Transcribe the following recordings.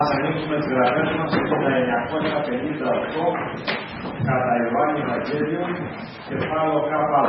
Θα ανοίξουμε τις γραφές μας στο 958 κατά Ιωάννη Ευαγγέλιο, κεφάλαιο ΚΑΠΑ.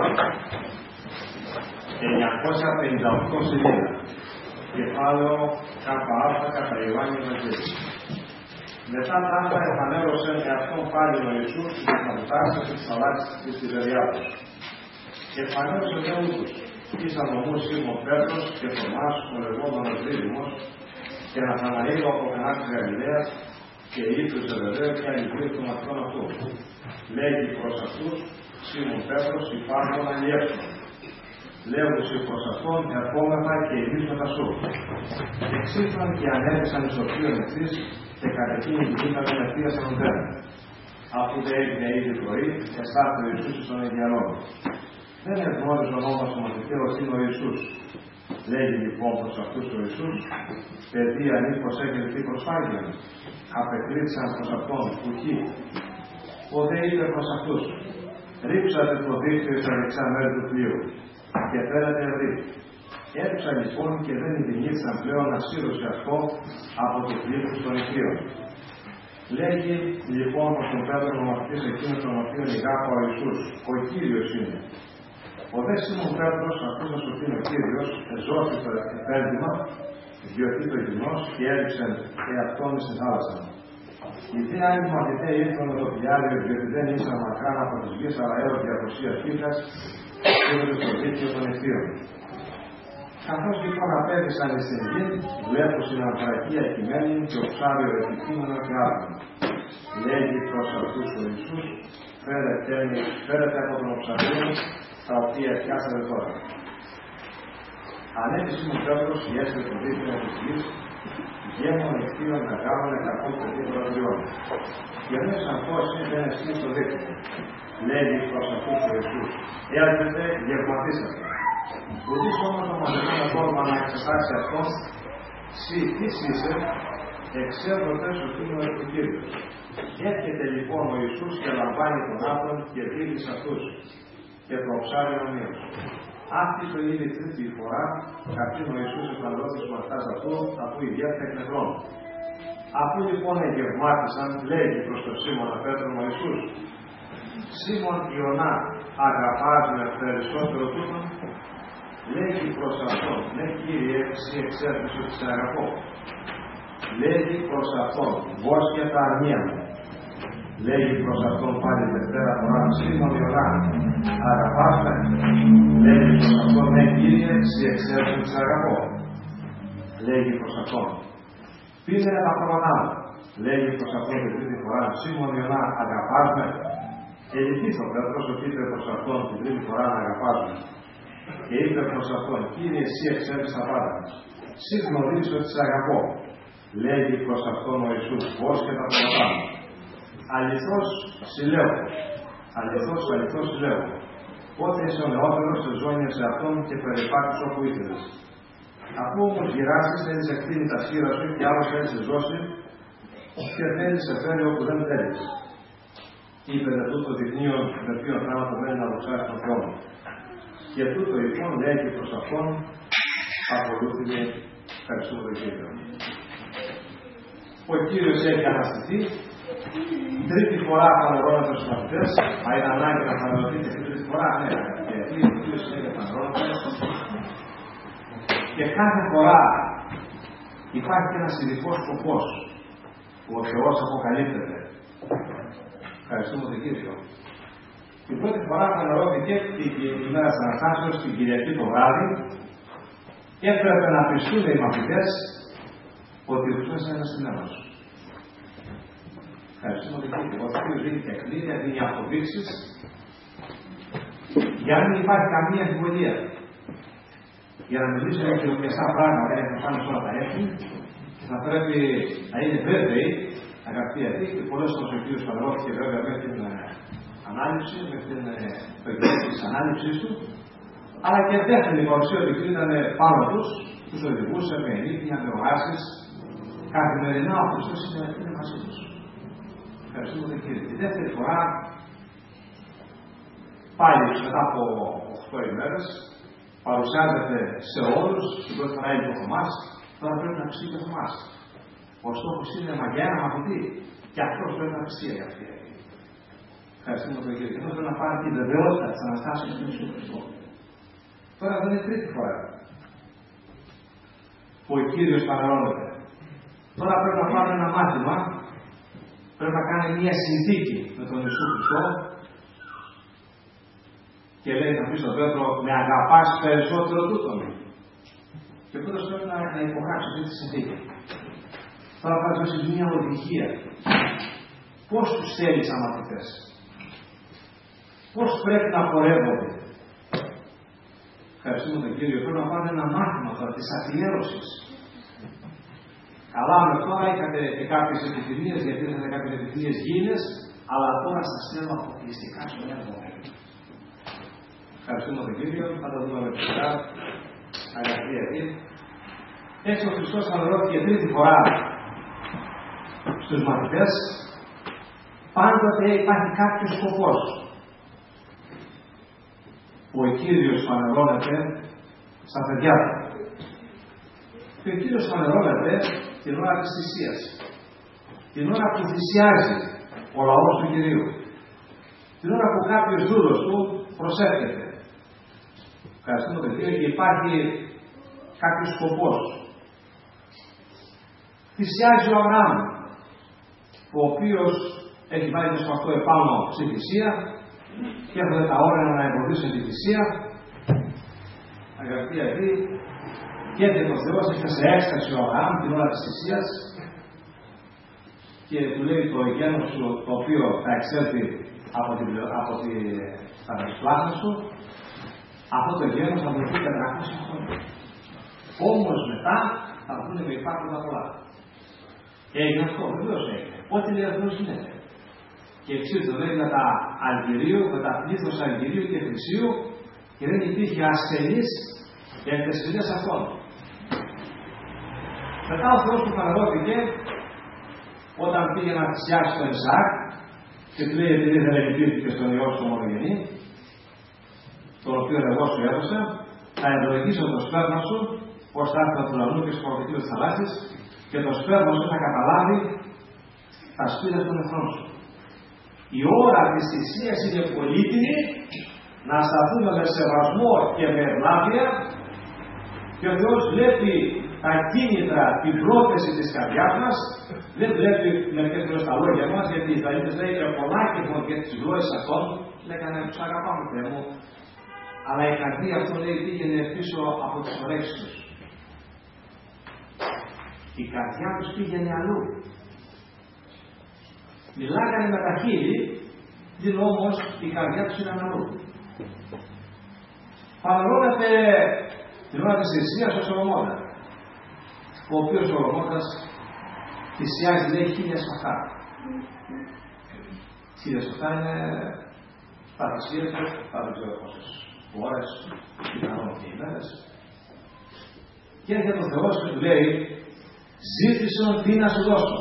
958 σελίδα. Κεφάλαιο ΚΑΠΑ κατά Ιωάννη Ευαγγέλιο. Μετά τα αυτά επανέλωσε εαυτόν πάλι ο Ιησούς στην κατάσταση της θαλάσσης της Τιβεριάδος. Επανέλωσε δε ούτως, εις ανομούς Σίμων Πέτρος και Θωμάς ο λεγόμενος Δίδυμος, και Ναθαναήλ από Κανά της Γαλιλαίας και Ιήτρου Ζεβεδαίου και άλλοι δύο των μαθητών αυτού. Λέγει προς αυτούς, Σίμων Πέτρος υπάρχουν αλλιεύσεων. Λέγουσι προς αυτόν, ερχόμεθα και εμείς μετά σου. Εξήλθαν και ανέβησαν εις το πλοίο εχθρής και κατ' εκείνη τη γήτα με ευθείας ανωτέρα. Αφού δε έγινε ήδη πρωί, εστάται ο Ιησούς στον διαλόγο. Δεν εγνώριζε ονόμα του μαθητέως είναι ο Ιησούς. Λέγει λοιπόν προς αυτούς ο Ιησούς, παιδεία μήπως έχετε τι προσφάγιον. Απεκρίθησαν προς αυτόν, ουχή. Ο δε είπε προς αυτούς, ρίψατε το δίκτυο στα δεξιά μέρη του πλοίου και θέλετε ευρύ. Έψαν λοιπόν και δεν ειδηνήθησαν πλέον ασύρωση αυτό από το πλοίο των ηχείων. Λέγει λοιπόν προς τον Πέτρο ο μαθητής εκείνος τον οποίον ηγάπα ο Ιησούς, ο Κύριος είναι. Ο δε Σίμων Πέτρος, ακούγοντας ότι είναι ο Κύριος, εζώσει το επένδυμα, διότι το γυμνός και έριξε εαυτόν στην θάλασσα. Οι δε άλλοι μαθητές ήρθαν με το πιάριο, διότι δεν ήσαν μακράν από τις γης, αλλά έως 200 πίθας, και με το δίκτυο των ευθείων. Καθώς λοιπόν απέβησαν στην γη, βλέπω στην ανθρακία κειμένη και ο ψάριο επικείμενο και άπλων. Λέγει προς αυτούς ο Ιησούς, φέρετε από τον οψαριό τα οποία πιάσατε τώρα. Ανέβη Σίμων Πέτρος και έσυρε το δίκτυο της γης, γέμον ευθείων να κάνουν 100 τριών. Και μέσα αυτός δεν εσείς το δίκτυο. Λέγει προς αυτούς ο Ιησούς, έρχεται γευματίσατε. Ουδής όμως ο μαζεμένο τόλμα να εξετάξει αυτόν, σύ τις είσαι, εξέρδοτες ότι είναι ο Κύριος. Έρχεται λοιπόν ο Ιησούς και λαμβάνει τον άπλον και δείχνει σε αυτούς και το ψάρι ομοίως. Αυτή το ήδη τρίτη φορά, καθήν ο Ιησούς επαναλώτης μαθητάς αυτού, αφού ηγέθη εκ νεκρών. Αφού λοιπόν εγευμάτισαν, λέγει προς τον Σίμωνα Πέτρον ο Ιησούς, Σίμων Ιωνά, αγαπάς με περισσότερο τούτον. Λέγει προς αυτόν, ναι Κύριε, εσύ εξέρχεσαι ότι σε αγαπώ. Λέγει προς αυτόν, βος και τα αρνία μου. Λέγει προς αυτόν πάλι δευτέρα φορά, Σίμων Ιωνά, αγαπάς με. Λέγει προς αυτόν, ναι Κύριε, εσύ εξέρχεσαι ότι σε αγαπώ. Λέγει προς αυτόν, πίνε τα πρόβατά μου. Λέγει προς αυτόν την τρίτη φορά, Σίμων Ιωνά, αγαπάς με. Ελυπήθη ο Πέτρος ότι είπε προς αυτόν την τρίτη φορά να αγαπάς με. Και είπε προς αυτόν, Κύριε, εσύ ξέρεις τα πάντα. Συ γνωρίζεις ότι σε αγαπώ. Λέγει προς αυτόν ο Ιησούς, πώς και τα πρόβατά μου. Αληθώς συλλέω. Αληθώς συλλέω. Πότε είσαι ο νεότερος, εζώνιες σε αυτόν και περιπάτεις όπου ήθελες. Αφού όμως γυράσεις, θέλεις εκτείνει τα σχήρα σου και άλλος θέλεις σε ζώσει και θέλεις σε φέρει όπου δεν θέλεις. Είπε δε τούτο δεικνύον με ποιον θάνατο μένει να δοξάσει τον Θεό. Και τούτο λοιπόν λέγει προς αυτόν, ακολούθησε, ευχαριστούμε τον Κύριο. Ο Κύριος έχει αναστηθεί, τρίτη φορά φανερώνεται στους μαθητές, μα είναι ανάγκη να φανερωθείτε τρίτη φορά, ναι, γιατί ο Κύριος έχει φανερώνεται. Και κάθε φορά υπάρχει ένας ειδικός σκοπός που ο Θεός αποκαλύπτεται. Ευχαριστούμε τον Κύριο. Την πρώτη φορά φανερώθηκε την ημέρα της Αναστάσεως, την Κυριακή το βράδυ, και έπρεπε να πιστούν οι μαθητές ότι ο Χριστός είναι ένας συνέμος. Ευχαριστούμε τον Κύριο. Ο Κύριος δίνει τεχνίδια, δίνει αποδείξεις, για να μην υπάρχει καμία αμφιβολία. Για να μιλήσουμε για χιλιοπιαστά πράγματα, για να πάνε σε όλα τα έθνη, θα πρέπει να είναι βέβαιοι, αγαπητοί αυτοί, και πολλές φορές ο Κύριος φανερώθηκε βέβαια με την ανάληψη, με την επεκδέτηση της ανάληψης του, αλλά και δεύτερη η παρουσία του Κύριου ήταν πάνω τους, τους οδηγούσε με ενίκεια, με οάσεις, καθημερινά ο Χριστός είναι μαζί τους. Ευχαριστούμε τον Κύριο. Τη δεύτερη φορά, πάλι μετά από 8 ημέρες, παρουσιάζεται σε όλους, την πρώτη φορά είναι το Θωμάς, τώρα πρέπει να ψήσει το Θωμάς. Ο στόχος είναι μαγιά να μαθητή. Και αυτό πρέπει να πιστεί για αυτή. Ευχαριστούμε τον Κύριο. Και αυτό πρέπει να πάρει τη βεβαιότητα της Αναστάσεως του Ιησού Χριστού. Τώρα δεν είναι τρίτη φορά που ο Κύριος παραλώνεται. Τώρα πρέπει να πάρει ένα μάθημα, πρέπει να κάνει μια συνθήκη με τον Ιησού Χριστό και λέει να πει στον Πέτρο, με αγαπάς περισσότερο τούτον. Και ο Πέτρος πρέπει να υπογράψει αυτή τη συνθήκη. Τώρα θα δώσει μια οδηγία. Πώς τους θέλει σαν μαθητές. Πώς πρέπει να πορεύονται. Ευχαριστούμε τον Κύριο. Πρέπει να πάρουν ένα μάθημα τώρα της αφιέρωσης. Καλά, με τώρα είχατε και κάποιες επιθυμίες, γιατί είχατε κάποιες επιθυμίες γήινες, αλλά τώρα σας θέλω αποκλειστικά στον έργο. Ευχαριστούμε τον Κύριο. Θα τα δούμε με τη σειρά. Αγαπητοί αυτοί. Έτσι ο Χριστός αναλώθηκε τρίτη φορά στους μαθητές. Πάντοτε υπάρχει κάποιος σκοπός. Ο Κύριος φανερώνεται στα παιδιά του. Και ο Κύριος φανερώνεται την ώρα της θυσίας. Την ώρα που θυσιάζει ο λαός του Κυρίου. Την ώρα που κάποιος δούλος του προσεύχεται. Ευχαριστούμε τον Κύριο και υπάρχει κάποιος σκοπός. Θυσιάζει ο Αβραάμ, ο οποίος έχει βάλει το σπαθό επάνω στη θυσία και έρχονται τα όρανα να εμποδίσουν τη θυσία. Αγαπητοί αυτοί, και ο Θεός είχε σε έκσταση ο Αβραάμ την ώρα της θυσίας και του λέει το γένος σου το οποίο θα εξέλθει από τα σπλάχνα σου, αυτό το γένος θα βρεθεί 400 χρόνια. Όμως μετά θα βγουν με υπάρχοντα πολλά. Έγινε αυτό, βεβαίως έγινε. Ό,τι λέει αυτό γίνεται. Και εξής το λέει με τα Αλγυρίου, με τα πλήθος Αλγυρίου και Χρυσίου και δεν υπήρχε ασθενής για τις θυσίες αυτών. Μετά ο Θεός του φανερώθηκε όταν πήγε να θυσιάσει τον Ισαάκ και του λέει επειδή δεν εμπίπτηκε στον Υιό σου ομολογενή, τον οποίο εγώ σου έδωσα, θα ευλογήσω το σπέρμα σου ως τα άστρα του ουρανού και σκορπιτήρου της θαλάσσης και το σπέρμα σου θα καταλάβει τα σπίτια των εχθρών σου. Η ώρα της θυσίας είναι πολύτιμη να σταθούμε με σεβασμό και με ευλάβεια και ο Θεός βλέπει τα κίνητρα, την πρόθεση της καρδιάς μας, δεν βλέπει μερικές φορές τα λόγια μας, γιατί οι Ισραηλίτες λέει επωνάκευον και τις γλώσσες αυτών, λέγανε τους αγαπάμε Θεέ μου, αλλά η καρδία αυτό λέει πήγαινε πίσω από τις ορέξεις τους. Η καρδιά τους πήγαινε αλλού. Μιλάγανε με τα χείλη, δεν όμως η καρδιά τους είναι αλλού. Παραλώνεται την ώρα της θυσίας ο Σολομώνα, ο οποίος ο Σολομώντας θυσιάζει λέει 1000 σφαχτά. 1000 σφαχτά είναι παρασίες, δεν ξέρω πόσες ώρες, πιθανόν και ημέρες. Και έρχεται ο Θεός και του λέει, ζήτησον τι να σου δώσω.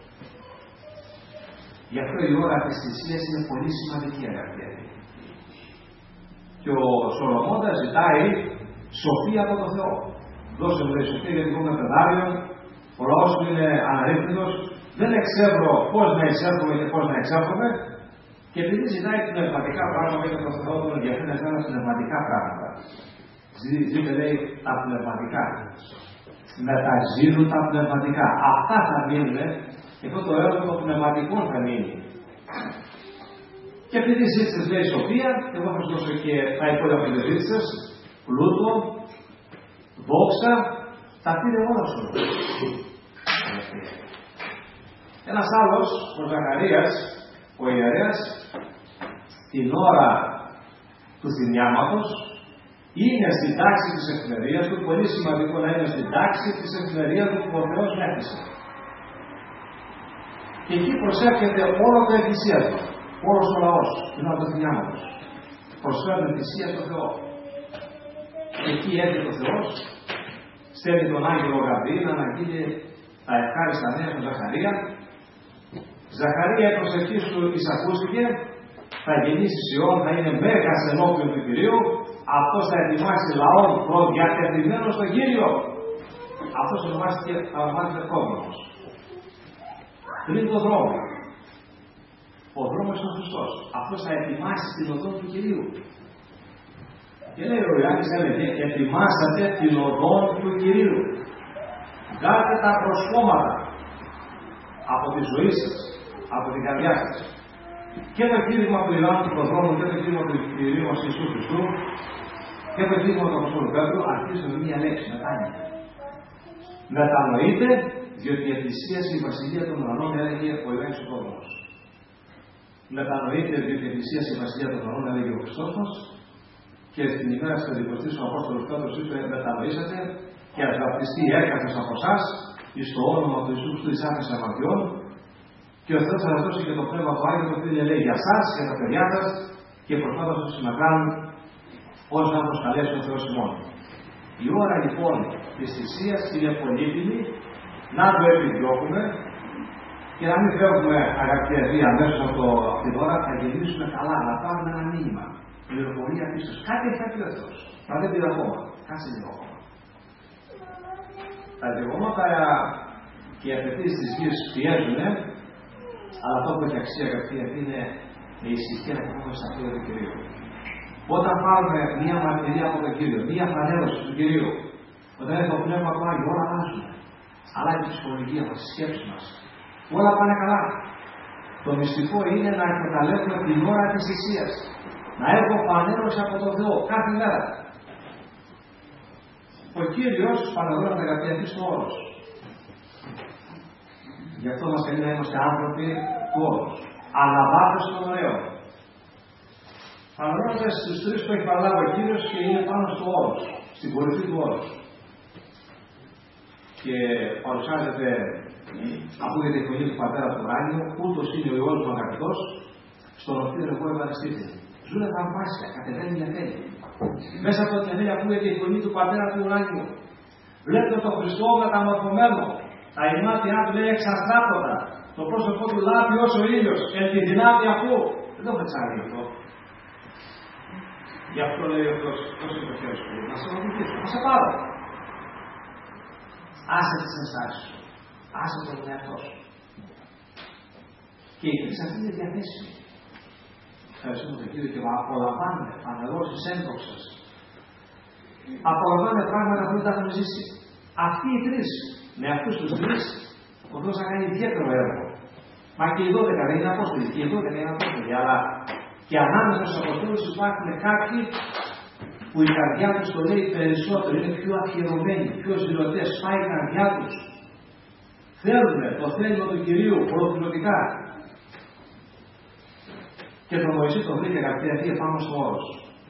Γι' αυτό η ώρα της θυσίας είναι πολύ σημαντική, αγαπητοί. Και ο Σολομώντας ζητάει σοφία από τον Θεό. Δώσε μου λέει σοφία γιατί είμαι παιδάριο, ο λαός μου είναι αναρρύθμιτος, δεν εξεύρω πώς να εξέρχομαι και πώς να εξέρχομαι. Και επειδή ζητάει πνευματικά πράγματα και τον Θεό τον ενδιαφέρει να ζητάει πνευματικά πράγματα. Ζείτε λέει τα πνευματικά. Μεταζήλουν τα πνευματικά. Αυτά θα μείνουν και αυτό το έργο των πνευματικών θα μείνει. Και επειδή ζήτησες λέει σοφία, εγώ θα σου δώσω και τα υπόλοιπα που δεν ζήτησες, πλούτο, δόξα, τα πήρε όλα σου. Ένας άλλος, ο Ζαχαρίας, ο ιερέας, την ώρα του θυμιάματος, είναι στην τάξη της ευκαιρίας του, πολύ σημαντικό να είναι στην τάξη της ευκαιρίας του που ο Θεός μέθησε. Και εκεί προσεύχεται όλο το εκκλησίασμα, όλος ο λαός, την ώρα του θυμιάματος. Προσφέρουν θυσία στο Θεό. Και εκεί έρχεται ο Θεός, στέλνει τον Άγγελο Γαβριήλ να αναγγείλει τα ευχάριστα νέα του Ζαχαρία. Ζαχαρία, η προσευχή σου εισακούστηκε, θα γεννήσει Ιών, θα είναι μέγας ενώπιον του Κυρίου, αυτός θα ετοιμάσει λαόν προδιατεθειμένο στον Κύριο. Αυτός ονομάστηκε Κόμνος. πριν τον δρόμο. Ο δρόμος είναι ο Χριστός. Αυτός θα ετοιμάσει την οδό του Κυρίου. Και λέει ο Ιωάννης, έλεγε, ετοιμάσατε την οδό του Κυρίου. Βγάλτε τα προσκόμματα από τη ζωή σας, από την καρδιά σας. Και το κήρυγμα του Ιωάννου του Προδρόμου και το κήρυγμα του Κυρίου μας Ιησού Χριστού και το κήρυγμα του Αποστόλου Πέτρου αρχίζουν με μία λέξη, μετάνοια. Μετανοείτε, διότι η εκκλησίαση η βασιλεία των ουρανών έλεγε ο Ιωάννης ο Πρόδρομος. Μετανοείτε, διότι η εκκλησίαση η βασιλεία των ουρανών έλεγε ο Χριστός μας. Και στην ημέρα της Πεντηκοστής ο Απόστολος Πέτρος είπε: μετανοήσατε και ας βαπτιστεί έκαθος από εσάς εις το όνομα του Ιησού Χριστού εις άφεσης αμαρτιών. Και ο Θεός θα σας δώσει και το Πνεύμα του Άγιο, το οποίο λέει για εσάς, για τα παιδιά σας και προσφάτως τους συνακράνουν όσο να προσκαλέσει ο Θεός ημών. Η ώρα λοιπόν της θυσίας είναι πολύτιμη, να το επιδιώκουμε και να μην φεύγουμε αγαπητοί αδελφοί αμέσως από την ώρα, θα γυρίσουμε καλά, να πάρουμε ένα μήνυμα. Πληροφορία πίσω. Κάτι έχει πει ο Θεός. Μα δεν πήρε ακόμα. Κάτσε λίγο ακόμα. Τα γεγονότα και οι απαιτήσεις της γης πιέζουν, αλλά αυτό που έχει αξία αγαπητοί είναι η ησυχία να έχουμε στα χέρια του Κυρίου. Όταν πάρουμε μία μαρτυρία από τον Κύριο, μία φανέρωση του Κυρίου, όταν έχει το Πνεύμα του Άγιο, όλα αλλάζουν. Αλλάζει η ψυχολογία μας, η σκέψη μας. Όλα πάνε καλά. Το μυστικό είναι να εκμεταλλεύουμε την ώρα της θυσίας. Να έχω φανέρωση από τον Θεό κάθε μέρα. Ο Κύριος παραδόθηκε αγαπητοί στο όρος. Γι' αυτό μας καλεί να είμαστε άνθρωποι του όρους. Αναβάθμιση των ωραίων. Φανερώνοντας στους τρεις που έχει παραλάβει ο Κύριος και είναι πάνω στο όρος, στην κορυφή του όρους. Και παρουσιάζεται, ακούγεται η φωνή του Πατέρα του ουράνιου, ούτως είναι ο Υιός μου αγαπητός, στον οποίο εγώ ευαρεστήθη. Ζούνε θαυμάσια, κατεβαίνει μια τέλεια. Μέσα από την τέλεια ακούγεται η φωνή του Πατέρα του ουράνιου. Βλέπετε τον Χριστό μεταμορφωμένο. Τα ημάτια του λέει εξαστράπτωτα. Το πρόσωπό του λάμπει ως ο ήλιος. Εν τη δυνάμει αυτού. Δεν το έχω ξαναδεί αυτό. Γι' αυτό λέει ο Θεός, πώς είναι το χέρι σου. Να σε οδηγήσω, να σε πάρω. Άσε τις ενστάσεις σου. Άσε τον εαυτό σου. Και η κρίση αυτή είναι διαθέσιμη. Ευχαριστούμε τον Κύριο και απολαμβάνουμε φανερώσεις ένδοξες. Απολαμβάνουμε πράγματα που δεν τα έχουμε ζήσει. Αυτοί οι τρεις, με αυτούς τους τρεις, ο Θεός θα κάνει ιδιαίτερο έργο. Μα και οι 12 δεν είναι Απόστολοι, και οι 12 είναι Απόστολοι, αλλά και ανάμεσα στους Αποστόλους υπάρχουν κάποιοι που η καρδιά τους το λέει περισσότερο, είναι πιο αφιερωμένοι, πιο ζηλωτές, πάει η καρδιά τους. Θέλουν το θέλημα του Κυρίου ολοκληρωτικά. Και τον Μωυσή τον βρήκε αγαπητοί πάνω στο όρος.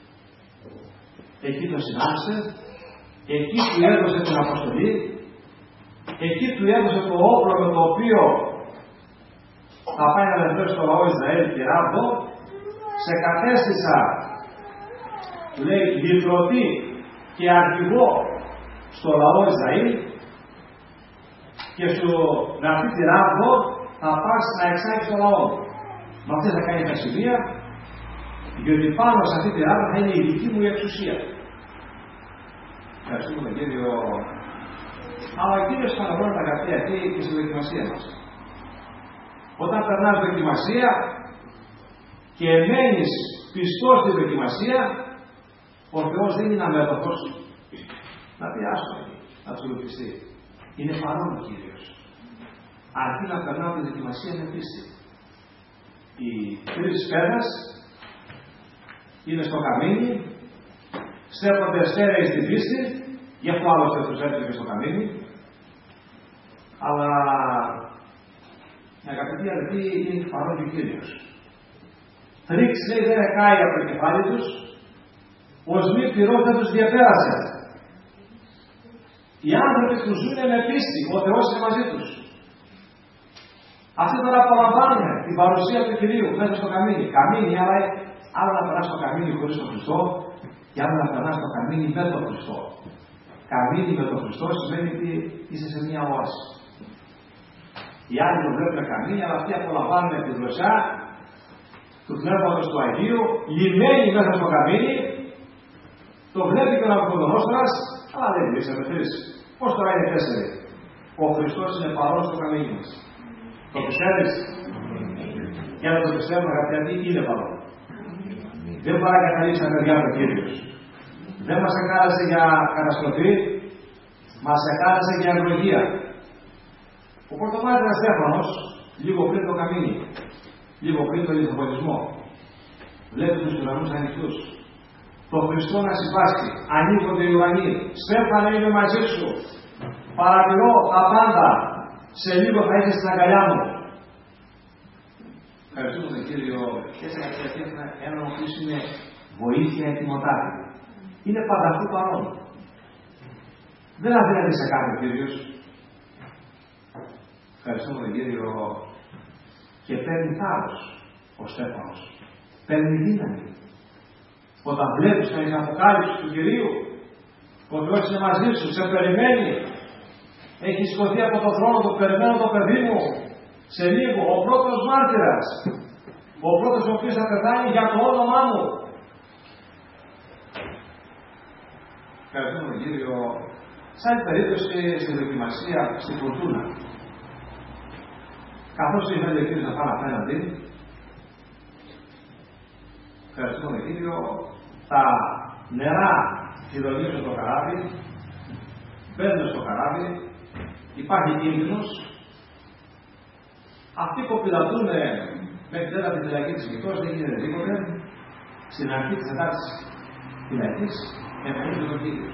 Εκεί τον συνάντησε, εκεί του έδωσε την αποστολή, εκεί του έδωσε το όπλο με το οποίο θα πάει να ελευθερώσει το λαό Ισραήλ και Ράβδο, σε κατέστησα, του λέει, λυτρωτή και αρχηγό στο λαό Ισραήλ και σου με αυτή τη Ράβδο θα πας να εξάγεις το λαό. Με αυτή θα κάνει τα σημεία, διότι πάνω σε αυτή τη ράδα θα είναι η δική μου εξουσία. Ευχαριστούμε τον Κύριο. Αλλά ο Κύριος παραγώνει τα αγαπητοί αυτή και στη δοκιμασία μας. Όταν περνάς δοκιμασία και μένεις πιστός στη δοκιμασία, ο Θεός δεν είναι αμέτωχος να πει άσχο, να του λυπηστεί. Είναι παρόν ο Κύριος. Αρκεί να περνάω τη δοκιμασία με πίστη. Οι τρεις πέδες είναι στο καμίνι, στέφονται στέρεοι στην πίστη, γι' αυτό άλλωστε τους έφυγε στο καμίνι. Αλλά αγαπητοί αδελφοί, είναι παρόν και ο Κύριος. Τρίξ λέει δεν εκάει από το κεφάλι τους, ως μη πυρός δεν τους διαπέρασε. Οι άνθρωποι που ζουν με πίστη, ο Θεός είναι μαζί τους. Αυτοί τώρα απολαμβάνουν την παρουσία του Κυρίου μέσα στο καμίνι. Καμίνι, αλλά άλλο να περνά στο καμίνι χωρίς τον Χριστό, και άλλο να περνά στο καμίνι με τον Χριστό. Καμίνι με τον Χριστό σημαίνει ότι είσαι σε μια όαση. Οι άλλοι το βλέπουν καμίνι, αλλά αυτοί απολαμβάνουν τη δροσιά του Πνεύματος του Αγίου, λυμμένοι μέσα στο καμίνι, το βλέπει και ο Ναβουχοδονόσορας, αλλά δεν δείξαμε τρεις. Πώς τώρα είναι 4. Ο Χριστός είναι παρόν στο καμίνι μας. Το πιστεύεις? Για να το πιστεύουμε, αγαπητοί, είναι παρόν. Δεν μπορεί να καταλήξει τα παιδιά του Κύριος. Δεν μας εκάλεσε για καταστροφή, μας εκάλεσε για ευλογία. Ο πρωτομάρτυρας Στέφανος, λίγο πριν το καμίνι, λίγο πριν το λιθοβολισμό, βλέπει τους ουρανούς ανοιχτούς. Το Χριστό να συμπάσχει, ανοίγονται οι ουρανοί. Στέφανε, είμαι μαζί σου. Παρατηρώ τα πάντα. Σε λίγο θα είσαι στην αγκαλιά μου. Ευχαριστούμε τον Κύριο. Και έτσι ένα ο οποίος είναι βοήθεια ετοιμοτάτη. Είναι πανταχού παρόν. Δεν αδύναται σε κάθε ο Κύριος. Ευχαριστούμε τον Κύριο. Και παίρνει θάρρος ο Στέφανος. Παίρνει δύναμη. Όταν βλέπεις την αποκάλυψη του Κυρίου, ο Θεός είναι μαζί σου, σε περιμένει. Έχει σηκωθεί από τον θρόνο του, περιμένω το παιδί μου. Σε λίγο, ο πρώτος μάρτυρας. Ο πρώτος ο οποίος θα πεθάνει για το όνομά μου. Ευχαριστούμε τον Κύριο. Σαν περίπτωση στη δοκιμασία στην Φουρτούνα. Καθώς ήρθε ο Κύριος να πάνε απέναντι, ευχαριστούμε τον Κύριο, τα νερά χειρονίζουν το καράβι, μπαίνουν στο καράβι, υπάρχει κίνδυνος. Αυτοί που πειρατούν μέχρι τώρα τη φυλακή της Γητός, δεν γίνεται τίποτε. Στην αρχή της εντάξης φυλακής εμφανίζεται τον Κύριο.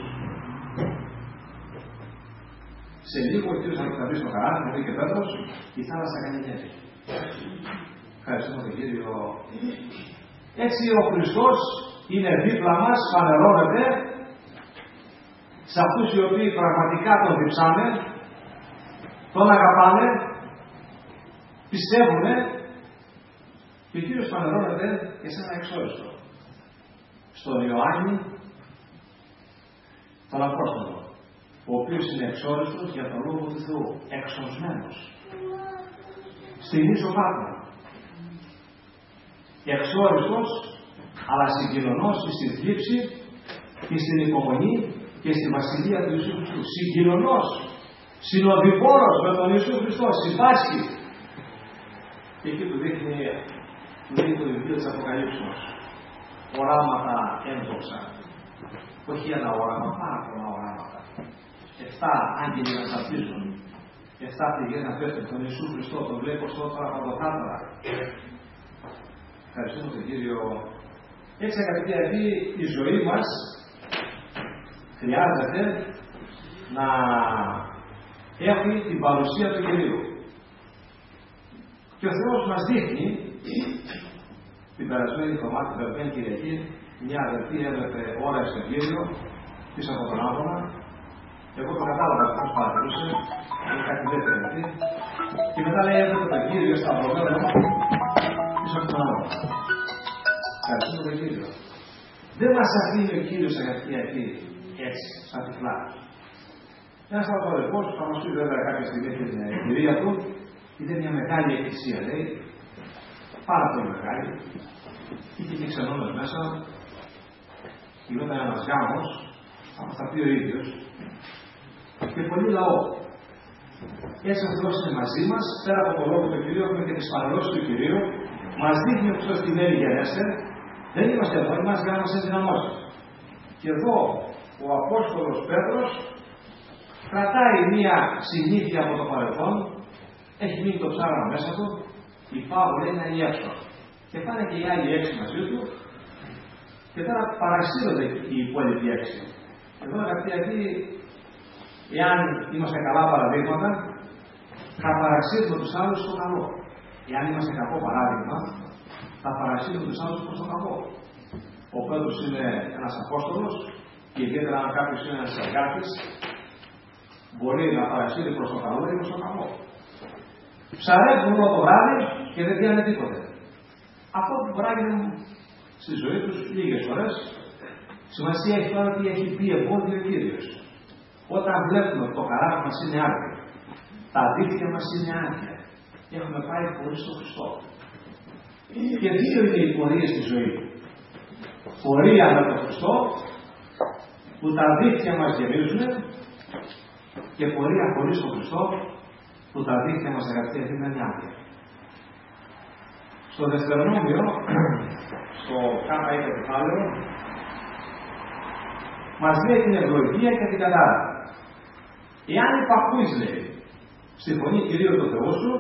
Σε λίγο ο Κύριος θα μπει στο καράβι, θα πει και Πέτρος, η θάλασσα κάνει νεύση. Ευχαριστούμε τον Κύριο. Έτσι ο Χριστός είναι δίπλα μας, φανερώνεται σε αυτούς οι οποίοι πραγματικά τον διψάνε, τον αγαπάνε, πιστεύουν και ο Κύριος φανερώνεται και σε ένα εξόριστο. Στον Ιωάννη, τον Απόστολο, ο οποίος είναι εξόριστος για τον Λόγο του Θεού, εξοσμένος. Στην ίσο Πάτρα. Εξόριστος, αλλά συγκοινωνός στη θλίψη και στην υπομονή και στη βασιλεία του Ιησού Χριστού. Συγκοινωνός, συνοδοιπόρος με τον Ιησού Χριστό, συμπάσχει. Και εκεί του δείχνει το βιβλίο της Αποκαλύψεως. Οράματα έντοξα. Όχι ένα όραμα, πάρα πολλά οράματα. 7 άγγελοι να σαπίζουν. 7 πληγές να πέφτουν τον Ιησού Χριστό, τον βλέπω στο παραπαντοκάτωρα. Ευχαριστούμε τον Κύριο. Έτσι, αγαπητοί αδελφοί, η ζωή μας χρειάζεται να έχει την παρουσία του Κυρίου. Και ο Θεός μας δείχνει, την περασμένη εβδομάδα, την περασμένη Κυριακή, μια αδελφή έβλεπε ώρα στον Κύριο, πίσω από τον άδωνα. Εγώ το κατάλαβα πώς παρατηρούσε, είναι κάτι δεύτερο αυτή. Και μετά λέει έβλεπε τον Κύριο σταυρωμένο πίσω από τον άδωνα. Ευχαριστούμε τον Κύριο. Δεν μας αφήνει ο Κύριος, αγαπητοί αυτοί, έτσι, σαν τυφλά. Ένας αδελφός θα μας πει βέβαια κάποια στιγμή και την εμπειρία του, ήταν μια μεγάλη εκκλησία, λέει, πάρα πολύ μεγάλη. Είχε και ξενώνες μέσα, γινόταν ένας γάμος, θα μας τα πει ο ίδιος, και πολύ λαό. Έτσι ο Θεός είναι μαζί μας, πέρα από το λόγο του Κυρίου, έχουμε και τις παραδόσεις του Κυρίου, μας δείχνει ο Χριστός τι μένει γενέστε, δεν είμαστε εδώ, είμαστε για να μας ενδυναμώσει. Και εδώ ο Απόστολος Πέτρος κρατάει μία συνήθεια από το παρελθόν, έχει μείνει το ψάρεμα μέσα του, η Παύλο λέει να είναι έξω. Και πάνε και οι άλλοι 6 μαζί του, και τώρα παρασύρονται οι υπόλοιποι 6. Εδώ αγαπητοί, εάν είμαστε καλά παραδείγματα, θα παρασύρουμε τους άλλους στο καλό. Εάν είμαστε κακό παράδειγμα, θα παρασύρουμε τους άλλους προς το κακό. Ο Πέτρος είναι ένας Απόστολος, και ιδιαίτερα αν κάποιος είναι ένας εργάτης, μπορεί να παρασύρει προς το καλό ή προς το κακό. Ψαρεύουν όλο το βράδυ και δεν πιάνε τίποτε. Αυτό που παράγουν στη ζωή τους λίγες φορές, σημασία έχει τώρα τι έχει πει εμπόδιο ο Κύριος. Όταν βλέπουμε ότι το καράβι μας είναι άδειο, τα δίκτυα μας είναι άδεια, έχουμε πάει χωρίς τον Χριστό. Και δύο είναι οι πορείες στη ζωή. Πορεία με τον Χριστό, που τα δίκτυα μας γεμίζουν, και πορεία χωρίς τον Χριστό, που τα δίχτυα μας αγαπητοί είναι άδεια. Στο Δευτερονόμιο, στο K20 κεφάλαιο, μας λέει την ευλογία και την κατάρα. Εάν υπακούεις, λέει, στη φωνή Κυρίου του Θεού σου,